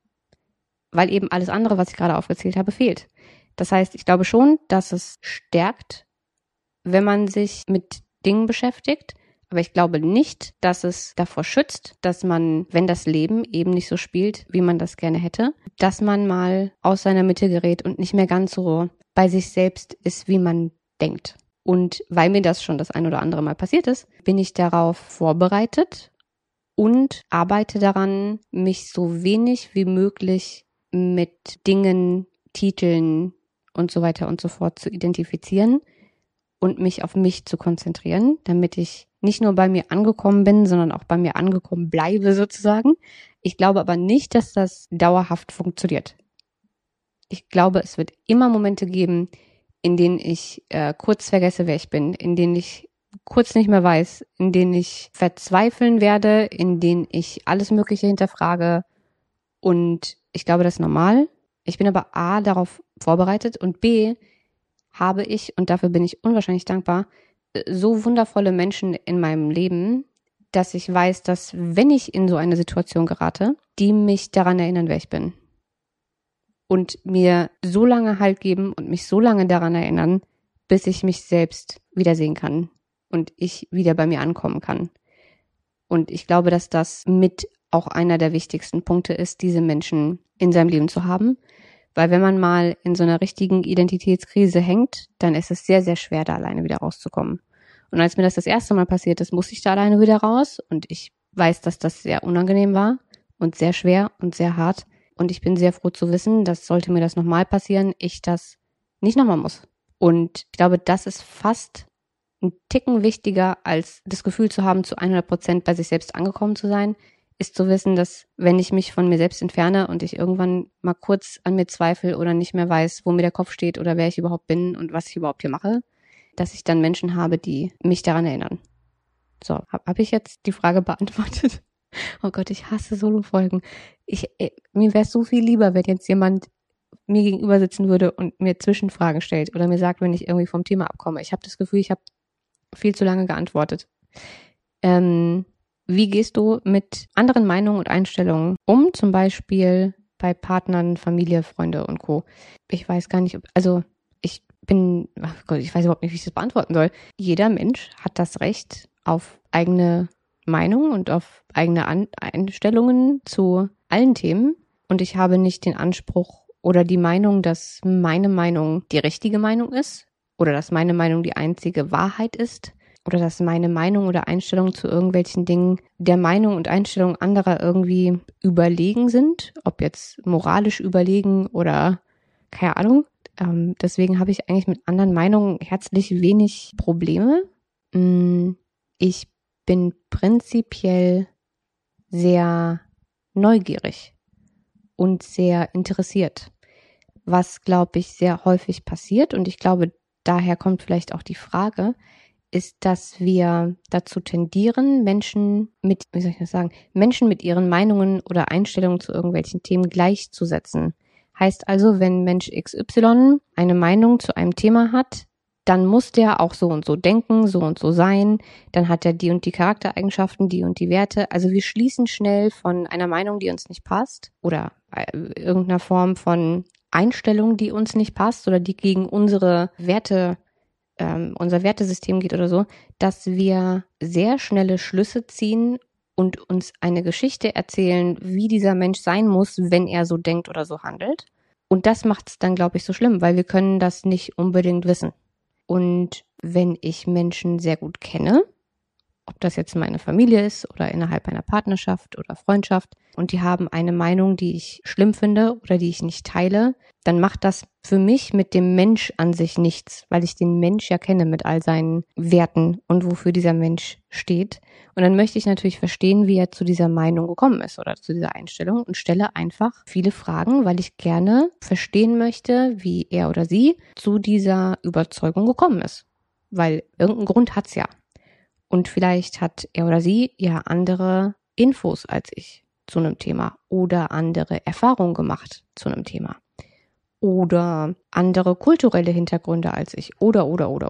weil eben alles andere, was ich gerade aufgezählt habe, fehlt. Das heißt, ich glaube schon, dass es stärkt, wenn man sich mit Dingen beschäftigt, aber ich glaube nicht, dass es davor schützt, dass man, wenn das Leben eben nicht so spielt, wie man das gerne hätte, dass man mal aus seiner Mitte gerät und nicht mehr ganz so bei sich selbst ist, wie man denkt. Und weil mir das schon das ein oder andere Mal passiert ist, bin ich darauf vorbereitet und arbeite daran, mich so wenig wie möglich mit Dingen, Titeln und so weiter und so fort zu identifizieren und mich auf mich zu konzentrieren, damit ich nicht nur bei mir angekommen bin, sondern auch bei mir angekommen bleibe sozusagen. Ich glaube aber nicht, dass das dauerhaft funktioniert. Ich glaube, es wird immer Momente geben, in denen ich kurz vergesse, wer ich bin, in denen ich kurz nicht mehr weiß, in denen ich verzweifeln werde, in denen ich alles Mögliche hinterfrage. Und ich glaube, das ist normal. Ich bin aber A, darauf vorbereitet und B, habe ich, und dafür bin ich unwahrscheinlich dankbar, so wundervolle Menschen in meinem Leben, dass ich weiß, dass wenn ich in so eine Situation gerate, die mich daran erinnern, wer ich bin. Und mir so lange Halt geben und mich so lange daran erinnern, bis ich mich selbst wiedersehen kann und ich wieder bei mir ankommen kann. Und ich glaube, dass das mit auch einer der wichtigsten Punkte ist, diese Menschen in seinem Leben zu haben. Weil wenn man mal in so einer richtigen Identitätskrise hängt, dann ist es sehr, sehr schwer, da alleine wieder rauszukommen. Und als mir das erste Mal passiert ist, musste ich da alleine wieder raus. Und ich weiß, dass das sehr unangenehm war und sehr schwer und sehr hart. Und ich bin sehr froh zu wissen, dass sollte mir das nochmal passieren, ich das nicht nochmal muss. Und ich glaube, das ist fast ein Ticken wichtiger, als das Gefühl zu haben, zu 100% bei sich selbst angekommen zu sein, ist zu wissen, dass wenn ich mich von mir selbst entferne und ich irgendwann mal kurz an mir zweifle oder nicht mehr weiß, wo mir der Kopf steht oder wer ich überhaupt bin und was ich überhaupt hier mache, dass ich dann Menschen habe, die mich daran erinnern. So, habe ich jetzt die Frage beantwortet? Oh Gott, ich hasse Solo-Folgen. Mir wäre es so viel lieber, wenn jetzt jemand mir gegenüber sitzen würde und mir Zwischenfragen stellt oder mir sagt, wenn ich irgendwie vom Thema abkomme. Ich habe das Gefühl, ich habe viel zu lange geantwortet. Wie gehst du mit anderen Meinungen und Einstellungen um, zum Beispiel bei Partnern, Familie, Freunde und Co.? Ich weiß gar nicht, ich weiß überhaupt nicht, wie ich das beantworten soll. Jeder Mensch hat das Recht auf eigene Meinung und auf eigene Einstellungen zu allen Themen. Und ich habe nicht den Anspruch oder die Meinung, dass meine Meinung die richtige Meinung ist oder dass meine Meinung die einzige Wahrheit ist. Oder dass meine Meinung oder Einstellung zu irgendwelchen Dingen der Meinung und Einstellung anderer irgendwie überlegen sind. Ob jetzt moralisch überlegen oder keine Ahnung. Deswegen habe ich eigentlich mit anderen Meinungen herzlich wenig Probleme. Ich bin prinzipiell sehr neugierig und sehr interessiert. Was, glaube ich, sehr häufig passiert. Und ich glaube, daher kommt vielleicht auch die Frage, ist, dass wir dazu tendieren, Menschen mit ihren Meinungen oder Einstellungen zu irgendwelchen Themen gleichzusetzen. Heißt also, wenn Mensch XY eine Meinung zu einem Thema hat, dann muss der auch so und so denken, so und so sein, dann hat er die und die Charaktereigenschaften, die und die Werte. Also wir schließen schnell von einer Meinung, die uns nicht passt oder irgendeiner Form von Einstellung, die uns nicht passt oder die gegen unsere Werte, unser Wertesystem geht oder so, dass wir sehr schnelle Schlüsse ziehen und uns eine Geschichte erzählen, wie dieser Mensch sein muss, wenn er so denkt oder so handelt. Und das macht es dann, glaube ich, so schlimm, weil wir können das nicht unbedingt wissen. Und wenn ich Menschen sehr gut kenne, ob das jetzt meine Familie ist oder innerhalb einer Partnerschaft oder Freundschaft, und die haben eine Meinung, die ich schlimm finde oder die ich nicht teile, dann macht das für mich mit dem Mensch an sich nichts, weil ich den Mensch ja kenne mit all seinen Werten und wofür dieser Mensch steht. Und dann möchte ich natürlich verstehen, wie er zu dieser Meinung gekommen ist oder zu dieser Einstellung und stelle einfach viele Fragen, weil ich gerne verstehen möchte, wie er oder sie zu dieser Überzeugung gekommen ist. Weil irgendeinen Grund hat's ja. Und vielleicht hat er oder sie ja andere Infos als ich zu einem Thema oder andere Erfahrungen gemacht zu einem Thema oder andere kulturelle Hintergründe als ich oder.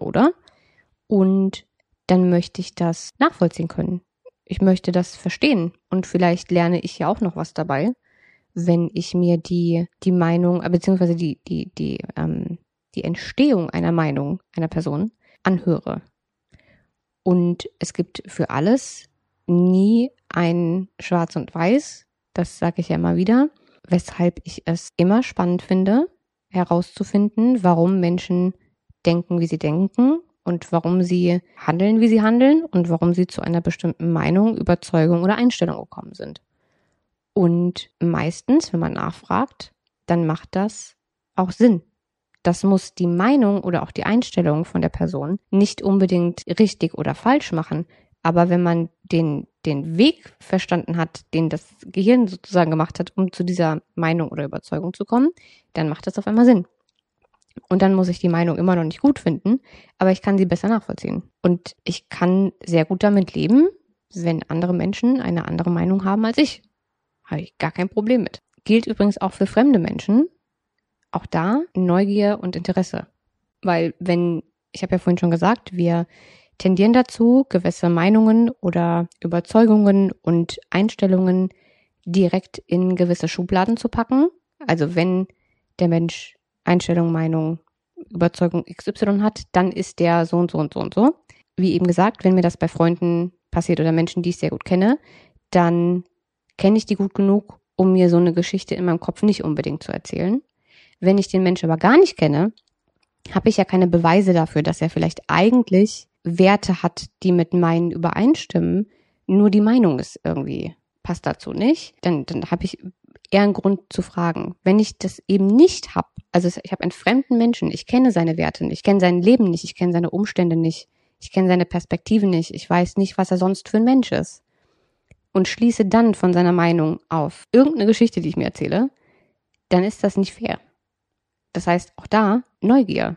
Und dann möchte ich das nachvollziehen können. Ich möchte das verstehen und vielleicht lerne ich ja auch noch was dabei, wenn ich mir die Meinung, beziehungsweise die Entstehung einer Meinung einer Person anhöre. Und es gibt für alles nie ein Schwarz und Weiß, das sage ich ja immer wieder, weshalb ich es immer spannend finde, herauszufinden, warum Menschen denken, wie sie denken und warum sie handeln, wie sie handeln und warum sie zu einer bestimmten Meinung, Überzeugung oder Einstellung gekommen sind. Und meistens, wenn man nachfragt, dann macht das auch Sinn. Das muss die Meinung oder auch die Einstellung von der Person nicht unbedingt richtig oder falsch machen. Aber wenn man den Weg verstanden hat, den das Gehirn sozusagen gemacht hat, um zu dieser Meinung oder Überzeugung zu kommen, dann macht das auf einmal Sinn. Und dann muss ich die Meinung immer noch nicht gut finden, aber ich kann sie besser nachvollziehen. Und ich kann sehr gut damit leben, wenn andere Menschen eine andere Meinung haben als ich. Habe ich gar kein Problem mit. Gilt übrigens auch für fremde Menschen. Auch da Neugier und Interesse. Weil ich habe ja vorhin schon gesagt, wir tendieren dazu, gewisse Meinungen oder Überzeugungen und Einstellungen direkt in gewisse Schubladen zu packen. Also wenn der Mensch Einstellung, Meinung, Überzeugung XY hat, dann ist der so und so und so und so. Wie eben gesagt, wenn mir das bei Freunden passiert oder Menschen, die ich sehr gut kenne, dann kenne ich die gut genug, um mir so eine Geschichte in meinem Kopf nicht unbedingt zu erzählen. Wenn ich den Menschen aber gar nicht kenne, habe ich ja keine Beweise dafür, dass er vielleicht eigentlich Werte hat, die mit meinen übereinstimmen. Nur die Meinung ist irgendwie, passt dazu nicht. Dann habe ich eher einen Grund zu fragen. Wenn ich das eben nicht habe, also ich habe einen fremden Menschen, ich kenne seine Werte nicht, ich kenne sein Leben nicht, ich kenne seine Umstände nicht, ich kenne seine Perspektiven nicht, ich weiß nicht, was er sonst für ein Mensch ist. Und schließe dann von seiner Meinung auf irgendeine Geschichte, die ich mir erzähle, dann ist das nicht fair. Das heißt, auch da Neugier.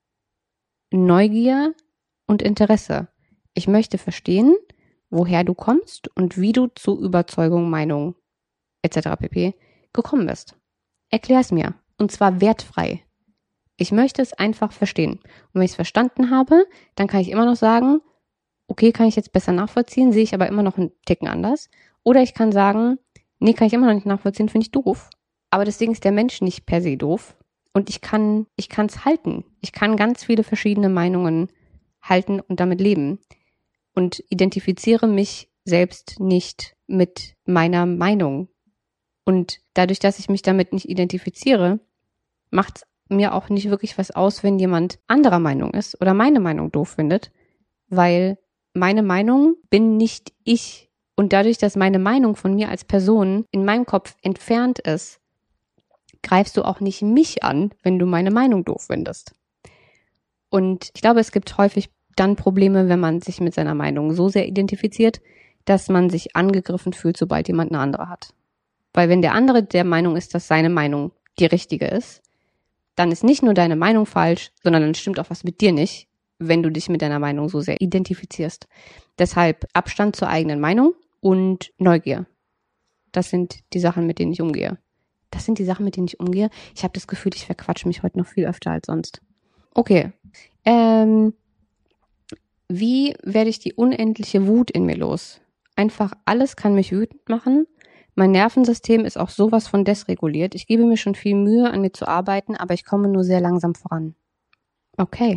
Neugier und Interesse. Ich möchte verstehen, woher du kommst und wie du zu Überzeugung, Meinung etc. pp. Gekommen bist. Erklär es mir. Und zwar wertfrei. Ich möchte es einfach verstehen. Und wenn ich es verstanden habe, dann kann ich immer noch sagen, okay, kann ich jetzt besser nachvollziehen, sehe ich aber immer noch einen Ticken anders. Oder ich kann sagen, nee, kann ich immer noch nicht nachvollziehen, finde ich doof. Aber deswegen ist der Mensch nicht per se doof. Und ich kann es halten. Ich kann ganz viele verschiedene Meinungen halten und damit leben. Und identifiziere mich selbst nicht mit meiner Meinung. Und dadurch, dass ich mich damit nicht identifiziere, macht es mir auch nicht wirklich was aus, wenn jemand anderer Meinung ist oder meine Meinung doof findet. Weil meine Meinung bin nicht ich. Und dadurch, dass meine Meinung von mir als Person in meinem Kopf entfernt ist, greifst du auch nicht mich an, wenn du meine Meinung doof findest. Und ich glaube, es gibt häufig dann Probleme, wenn man sich mit seiner Meinung so sehr identifiziert, dass man sich angegriffen fühlt, sobald jemand eine andere hat. Weil wenn der andere der Meinung ist, dass seine Meinung die richtige ist, dann ist nicht nur deine Meinung falsch, sondern dann stimmt auch was mit dir nicht, wenn du dich mit deiner Meinung so sehr identifizierst. Deshalb Abstand zur eigenen Meinung und Neugier. Das sind die Sachen, mit denen ich umgehe. Ich habe das Gefühl, ich verquatsche mich heute noch viel öfter als sonst. Okay. Wie werde ich die unendliche Wut in mir los? Einfach alles kann mich wütend machen. Mein Nervensystem ist auch sowas von desreguliert. Ich gebe mir schon viel Mühe, an mir zu arbeiten, aber ich komme nur sehr langsam voran. Okay.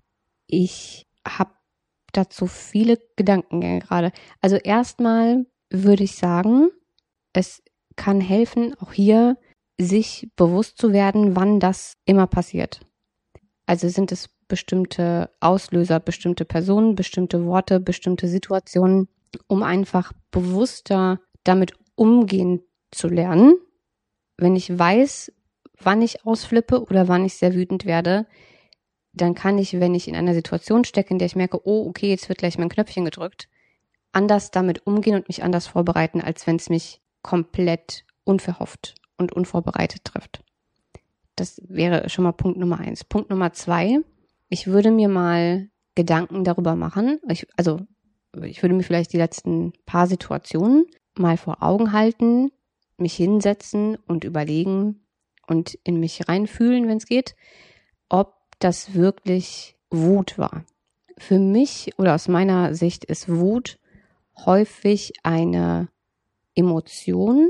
Ich habe dazu viele Gedankengänge gerade. Also erstmal würde ich sagen, es kann helfen, auch hier sich bewusst zu werden, wann das immer passiert. Also sind es bestimmte Auslöser, bestimmte Personen, bestimmte Worte, bestimmte Situationen, um einfach bewusster damit umgehen zu lernen. Wenn ich weiß, wann ich ausflippe oder wann ich sehr wütend werde, dann kann ich, wenn ich in einer Situation stecke, in der ich merke, oh, okay, jetzt wird gleich mein Knöpfchen gedrückt, anders damit umgehen und mich anders vorbereiten, als wenn es mich komplett unverhofft und unvorbereitet trifft. Das wäre schon mal Punkt Nummer 1. Punkt Nummer 2, ich würde mir mal Gedanken darüber machen. Ich würde mir vielleicht die letzten paar Situationen mal vor Augen halten, mich hinsetzen und überlegen und in mich reinfühlen, wenn es geht, ob das wirklich Wut war. Für mich oder aus meiner Sicht ist Wut häufig eine Emotion,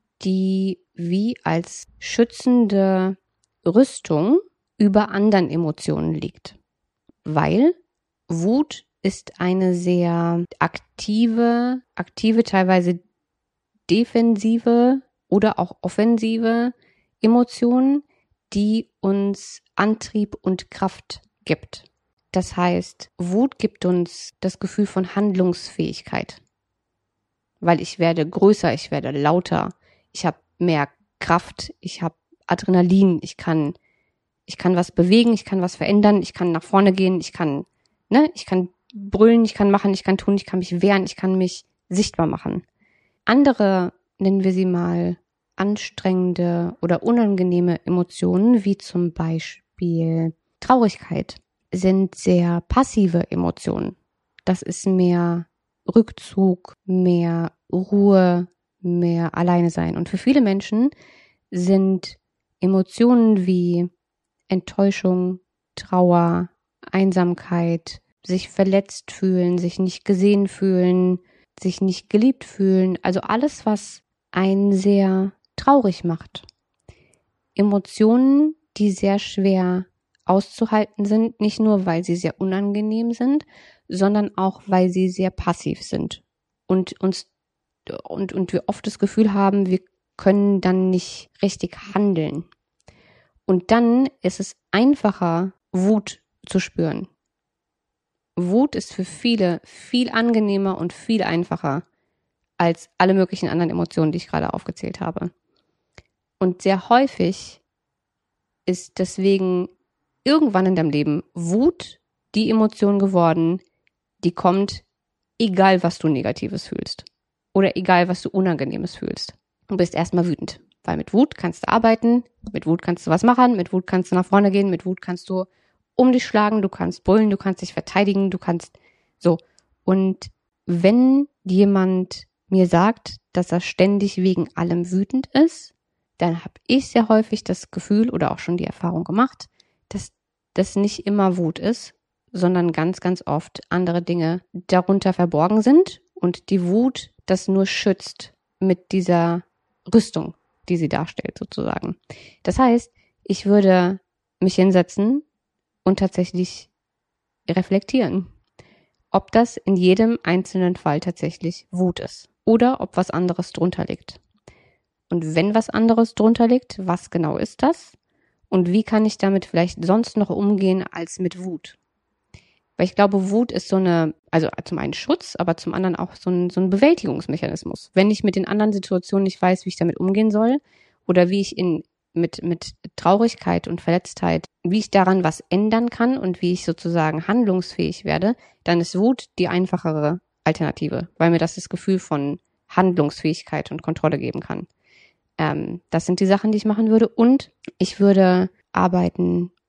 die wie als schützende Rüstung über anderen Emotionen liegt. Weil Wut ist eine sehr aktive, teilweise defensive oder auch offensive Emotion, die uns Antrieb und Kraft gibt. Das heißt, Wut gibt uns das Gefühl von Handlungsfähigkeit. Weil ich werde größer, ich werde lauter, ich habe mehr Kraft, ich habe Adrenalin, ich kann was bewegen, ich kann was verändern, ich kann nach vorne gehen, ich kann brüllen, ich kann machen, ich kann tun, ich kann mich wehren, ich kann mich sichtbar machen. Andere, nennen wir sie mal, anstrengende oder unangenehme Emotionen, wie zum Beispiel Traurigkeit, sind sehr passive Emotionen. Das ist mehr Rückzug, mehr Ruhe, mehr alleine sein. Und für viele Menschen sind Emotionen wie Enttäuschung, Trauer, Einsamkeit, sich verletzt fühlen, sich nicht gesehen fühlen, sich nicht geliebt fühlen, also alles, was einen sehr traurig macht. Emotionen, die sehr schwer auszuhalten sind, nicht nur, weil sie sehr unangenehm sind, sondern auch, weil sie sehr passiv sind und wir oft das Gefühl haben, wir können dann nicht richtig handeln. Und dann ist es einfacher, Wut zu spüren. Wut ist für viele viel angenehmer und viel einfacher als alle möglichen anderen Emotionen, die ich gerade aufgezählt habe. Und sehr häufig ist deswegen irgendwann in deinem Leben Wut die Emotion geworden, die kommt, egal was du Negatives fühlst oder egal was du Unangenehmes fühlst. Du bist erstmal wütend, weil mit Wut kannst du arbeiten, mit Wut kannst du was machen, mit Wut kannst du nach vorne gehen, mit Wut kannst du um dich schlagen, du kannst brüllen, du kannst dich verteidigen, du kannst so. Und wenn jemand mir sagt, dass er ständig wegen allem wütend ist, dann habe ich sehr häufig das Gefühl oder auch schon die Erfahrung gemacht, dass das nicht immer Wut ist, sondern ganz, ganz oft andere Dinge darunter verborgen sind und die Wut das nur schützt mit dieser Rüstung, die sie darstellt sozusagen. Das heißt, ich würde mich hinsetzen und tatsächlich reflektieren, ob das in jedem einzelnen Fall tatsächlich Wut ist oder ob was anderes drunter liegt. Und wenn was anderes drunter liegt, was genau ist das? Und wie kann ich damit vielleicht sonst noch umgehen als mit Wut? Weil ich glaube, Wut ist also zum einen Schutz, aber zum anderen auch so ein Bewältigungsmechanismus. Wenn ich mit den anderen Situationen nicht weiß, wie ich damit umgehen soll oder wie ich mit Traurigkeit und Verletztheit, wie ich daran was ändern kann und wie ich sozusagen handlungsfähig werde, dann ist Wut die einfachere Alternative, weil mir das Gefühl von Handlungsfähigkeit und Kontrolle geben kann. Das sind die Sachen, die ich machen würde. Und ich würde arbeiten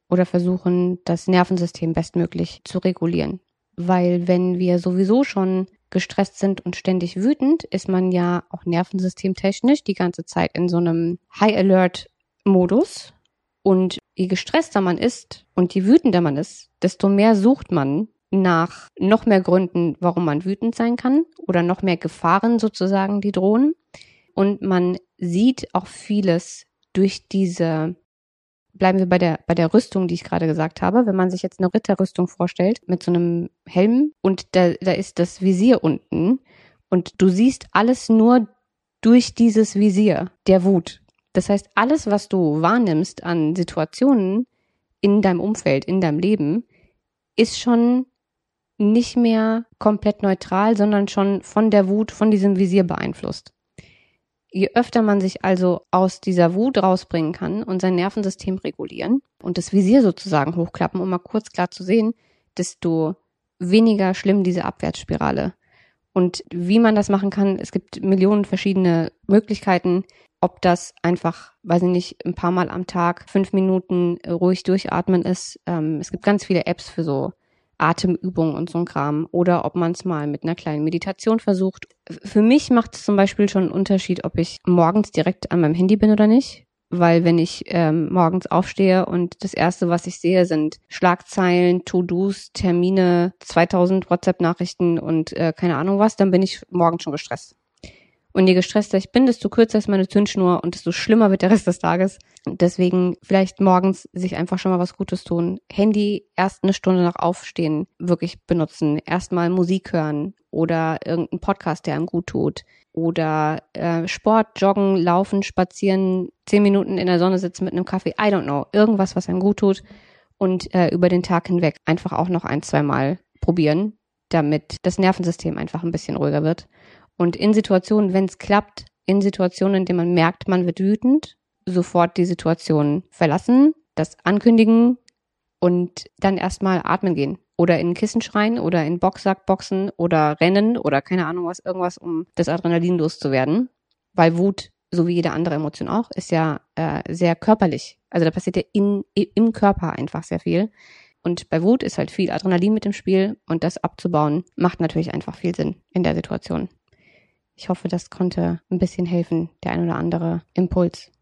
oder versuchen, das Nervensystem bestmöglich zu regulieren. Weil wenn wir sowieso schon gestresst sind und ständig wütend, ist man ja auch nervensystemtechnisch die ganze Zeit in so einem High-Alert-Modus. Und je gestresster man ist und je wütender man ist, desto mehr sucht man nach noch mehr Gründen, warum man wütend sein kann oder noch mehr Gefahren sozusagen, die drohen. Und man sieht auch vieles durch diese, bleiben wir bei der Rüstung, die ich gerade gesagt habe, wenn man sich jetzt eine Ritterrüstung vorstellt mit so einem Helm und da ist das Visier unten und du siehst alles nur durch dieses Visier der Wut. Das heißt, alles, was du wahrnimmst an Situationen in deinem Umfeld, in deinem Leben, ist schon nicht mehr komplett neutral, sondern schon von der Wut, von diesem Visier beeinflusst. Je öfter man sich also aus dieser Wut rausbringen kann und sein Nervensystem regulieren und das Visier sozusagen hochklappen, um mal kurz klar zu sehen, desto weniger schlimm diese Abwärtsspirale. Und wie man das machen kann, es gibt Millionen verschiedene Möglichkeiten, ob das einfach, weiß ich nicht, ein paar Mal am Tag 5 Minuten ruhig durchatmen ist. Es gibt ganz viele Apps für so Atemübungen und so ein Kram. Oder ob man es mal mit einer kleinen Meditation versucht. Für mich macht es zum Beispiel schon einen Unterschied, ob ich morgens direkt an meinem Handy bin oder nicht. Weil wenn ich morgens aufstehe und das Erste, was ich sehe, sind Schlagzeilen, To-Dos, Termine, 2000 WhatsApp-Nachrichten und keine Ahnung was, dann bin ich morgens schon gestresst. Und je gestresster ich bin, desto kürzer ist meine Zündschnur und desto schlimmer wird der Rest des Tages. Deswegen vielleicht morgens sich einfach schon mal was Gutes tun. Handy erst eine Stunde nach Aufstehen wirklich benutzen. Erstmal Musik hören oder irgendeinen Podcast, der einem gut tut. Oder Sport, Joggen, Laufen, Spazieren, 10 Minuten in der Sonne sitzen mit einem Kaffee. I don't know. Irgendwas, was einem gut tut. Und über den Tag hinweg einfach auch noch 1-2 Mal probieren, damit das Nervensystem einfach ein bisschen ruhiger wird. Und in Situationen, wenn es klappt, in Situationen, in denen man merkt, man wird wütend, sofort die Situation verlassen, das ankündigen und dann erstmal atmen gehen. Oder in ein Kissen schreien oder in den Boxsack boxen oder rennen oder keine Ahnung was, irgendwas, um das Adrenalin loszuwerden. Weil Wut, so wie jede andere Emotion auch, ist ja sehr körperlich. Also da passiert ja im Körper einfach sehr viel. Und bei Wut ist halt viel Adrenalin mit im Spiel und das abzubauen macht natürlich einfach viel Sinn in der Situation. Ich hoffe, das konnte ein bisschen helfen, der ein oder andere Impuls.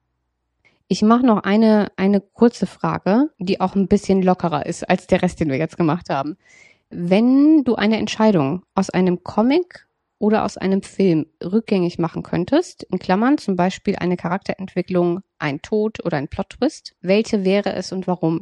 Ich mache noch eine kurze Frage, die auch ein bisschen lockerer ist als der Rest, den wir jetzt gemacht haben. Wenn du eine Entscheidung aus einem Comic oder aus einem Film rückgängig machen könntest, in Klammern zum Beispiel eine Charakterentwicklung, ein Tod oder ein Plot-Twist, welche wäre es und warum?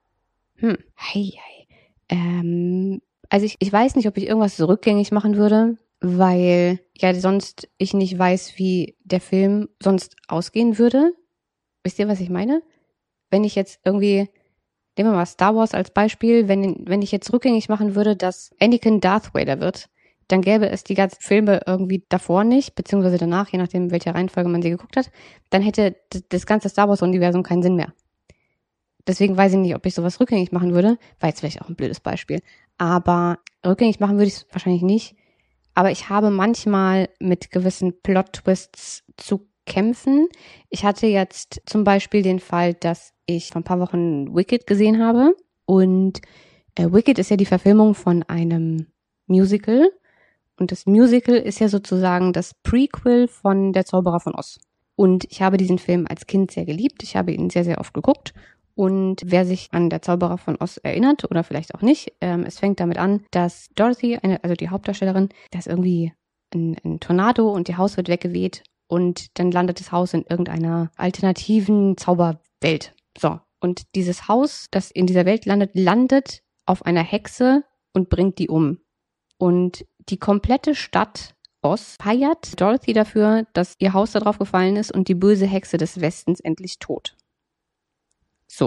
Also ich weiß nicht, ob ich irgendwas so rückgängig machen würde, weil ja sonst ich nicht weiß, wie der Film sonst ausgehen würde. Wisst ihr, was ich meine? Wenn ich jetzt irgendwie, nehmen wir mal Star Wars als Beispiel, wenn ich jetzt rückgängig machen würde, dass Anakin Darth Vader wird, dann gäbe es die ganzen Filme irgendwie davor nicht, beziehungsweise danach, je nachdem, welche Reihenfolge man sie geguckt hat, dann hätte das ganze Star Wars-Universum keinen Sinn mehr. Deswegen weiß ich nicht, ob ich sowas rückgängig machen würde. War jetzt vielleicht auch ein blödes Beispiel. Aber rückgängig machen würde ich es wahrscheinlich nicht. Aber ich habe manchmal mit gewissen Plot-Twists zu kämpfen. Ich hatte jetzt zum Beispiel den Fall, dass ich vor ein paar Wochen Wicked gesehen habe. Und Wicked ist ja die Verfilmung von einem Musical. Und das Musical ist ja sozusagen das Prequel von Der Zauberer von Oz. Und ich habe diesen Film als Kind sehr geliebt. Ich habe ihn sehr, sehr oft geguckt. Und wer sich an Der Zauberer von Oz erinnert, oder vielleicht auch nicht, es fängt damit an, dass Dorothy, also die Hauptdarstellerin, da ist irgendwie ein Tornado und ihr Haus wird weggeweht und dann landet das Haus in irgendeiner alternativen Zauberwelt. So, und dieses Haus, das in dieser Welt landet auf einer Hexe und bringt die um. Und die komplette Stadt Oz feiert Dorothy dafür, dass ihr Haus da drauf gefallen ist und die böse Hexe des Westens endlich tot. So.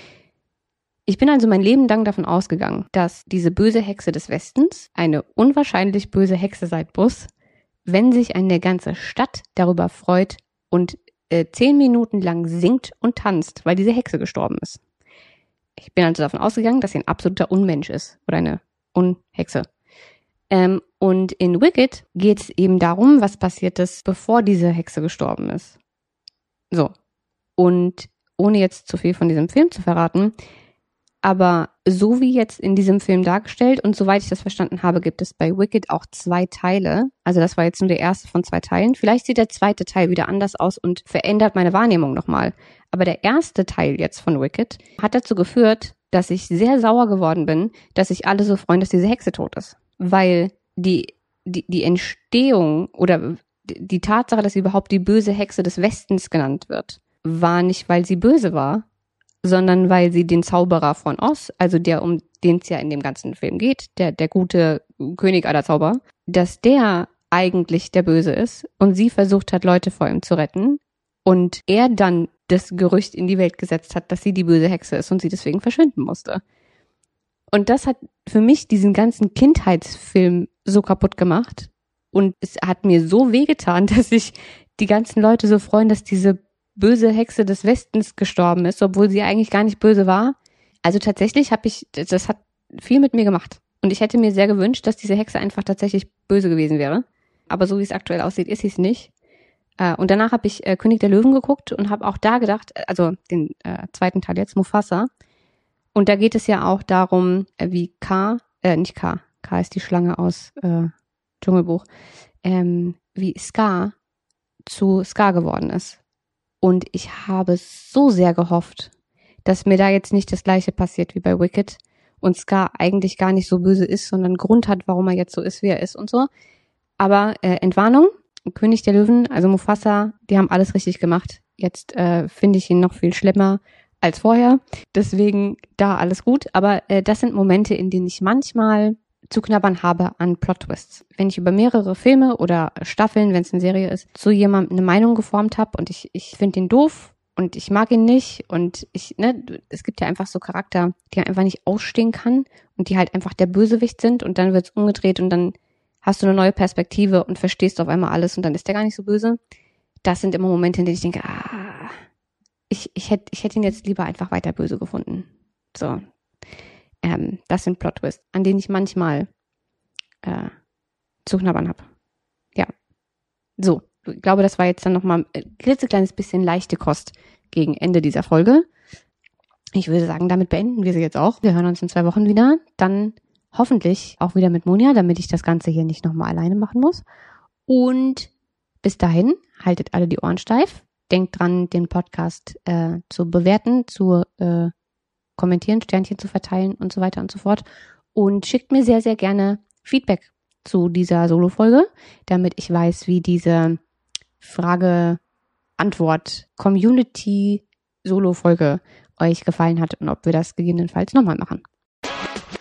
Ich bin also mein Leben lang davon ausgegangen, dass diese böse Hexe des Westens eine unwahrscheinlich böse Hexe sein muss, wenn sich eine ganze Stadt darüber freut und 10 Minuten lang singt und tanzt, weil diese Hexe gestorben ist. Ich bin also davon ausgegangen, dass sie ein absoluter Unmensch ist oder eine Unhexe. Und in Wicked geht es eben darum, was passiert ist, bevor diese Hexe gestorben ist. So. Und ohne jetzt zu viel von diesem Film zu verraten, Aber so wie jetzt in diesem Film dargestellt und soweit ich das verstanden habe, gibt es bei Wicked auch 2 Teile. Also das war jetzt nur der erste von 2 Teilen. Vielleicht sieht der zweite Teil wieder anders aus und verändert meine Wahrnehmung nochmal. Aber der erste Teil jetzt von Wicked hat dazu geführt, dass ich sehr sauer geworden bin, dass sich alle so freuen, dass diese Hexe tot ist. Weil die Entstehung oder die Tatsache, dass sie überhaupt die böse Hexe des Westens genannt wird, war nicht, weil sie böse war, sondern weil sie den Zauberer von Oz, also der, um den es ja in dem ganzen Film geht, der gute König aller Zauber, dass der eigentlich der Böse ist und sie versucht hat, Leute vor ihm zu retten und er dann das Gerücht in die Welt gesetzt hat, dass sie die böse Hexe ist und sie deswegen verschwinden musste. Und das hat für mich diesen ganzen Kindheitsfilm so kaputt gemacht und es hat mir so wehgetan, dass sich die ganzen Leute so freuen, dass diese böse Hexe des Westens gestorben ist, obwohl sie eigentlich gar nicht böse war. Also tatsächlich das hat viel mit mir gemacht. Und ich hätte mir sehr gewünscht, dass diese Hexe einfach tatsächlich böse gewesen wäre. Aber so wie es aktuell aussieht, ist sie es nicht. Und danach habe ich König der Löwen geguckt und habe auch da gedacht, also den zweiten Teil jetzt, Mufasa. Und da geht es ja auch darum, wie K ist die Schlange aus Dschungelbuch, wie Scar zu Scar geworden ist. Und ich habe so sehr gehofft, dass mir da jetzt nicht das Gleiche passiert wie bei Wicked und Scar eigentlich gar nicht so böse ist, sondern einen Grund hat, warum er jetzt so ist, wie er ist und so. Aber Entwarnung, König der Löwen, also Mufasa, die haben alles richtig gemacht. Jetzt finde ich ihn noch viel schlimmer als vorher. Deswegen da alles gut. Aber das sind Momente, in denen ich manchmal zu knabbern habe an Plot-Twists. Wenn ich über mehrere Filme oder Staffeln, wenn es eine Serie ist, zu jemandem eine Meinung geformt habe und ich finde ihn doof und ich mag ihn nicht und es gibt ja einfach so Charakter, die man einfach nicht ausstehen kann und die halt einfach der Bösewicht sind und dann wird's umgedreht und dann hast du eine neue Perspektive und verstehst auf einmal alles und dann ist der gar nicht so böse. Das sind immer Momente, in denen ich denke, ich hätte ihn jetzt lieber einfach weiter böse gefunden. So. Das sind Plot-Twists, an denen ich manchmal zu knabbern habe. Ja. So, ich glaube, das war jetzt dann nochmal ein klitzekleines bisschen leichte Kost gegen Ende dieser Folge. Ich würde sagen, damit beenden wir sie jetzt auch. Wir hören uns in 2 Wochen wieder. Dann hoffentlich auch wieder mit Monja, damit ich das Ganze hier nicht nochmal alleine machen muss. Und bis dahin, haltet alle die Ohren steif. Denkt dran, den Podcast zu bewerten, zu kommentieren, Sternchen zu verteilen und so weiter und so fort. Und schickt mir sehr, sehr gerne Feedback zu dieser Solo-Folge, damit ich weiß, wie diese Frage-Antwort-Community-Solo-Folge euch gefallen hat und ob wir das gegebenenfalls nochmal machen.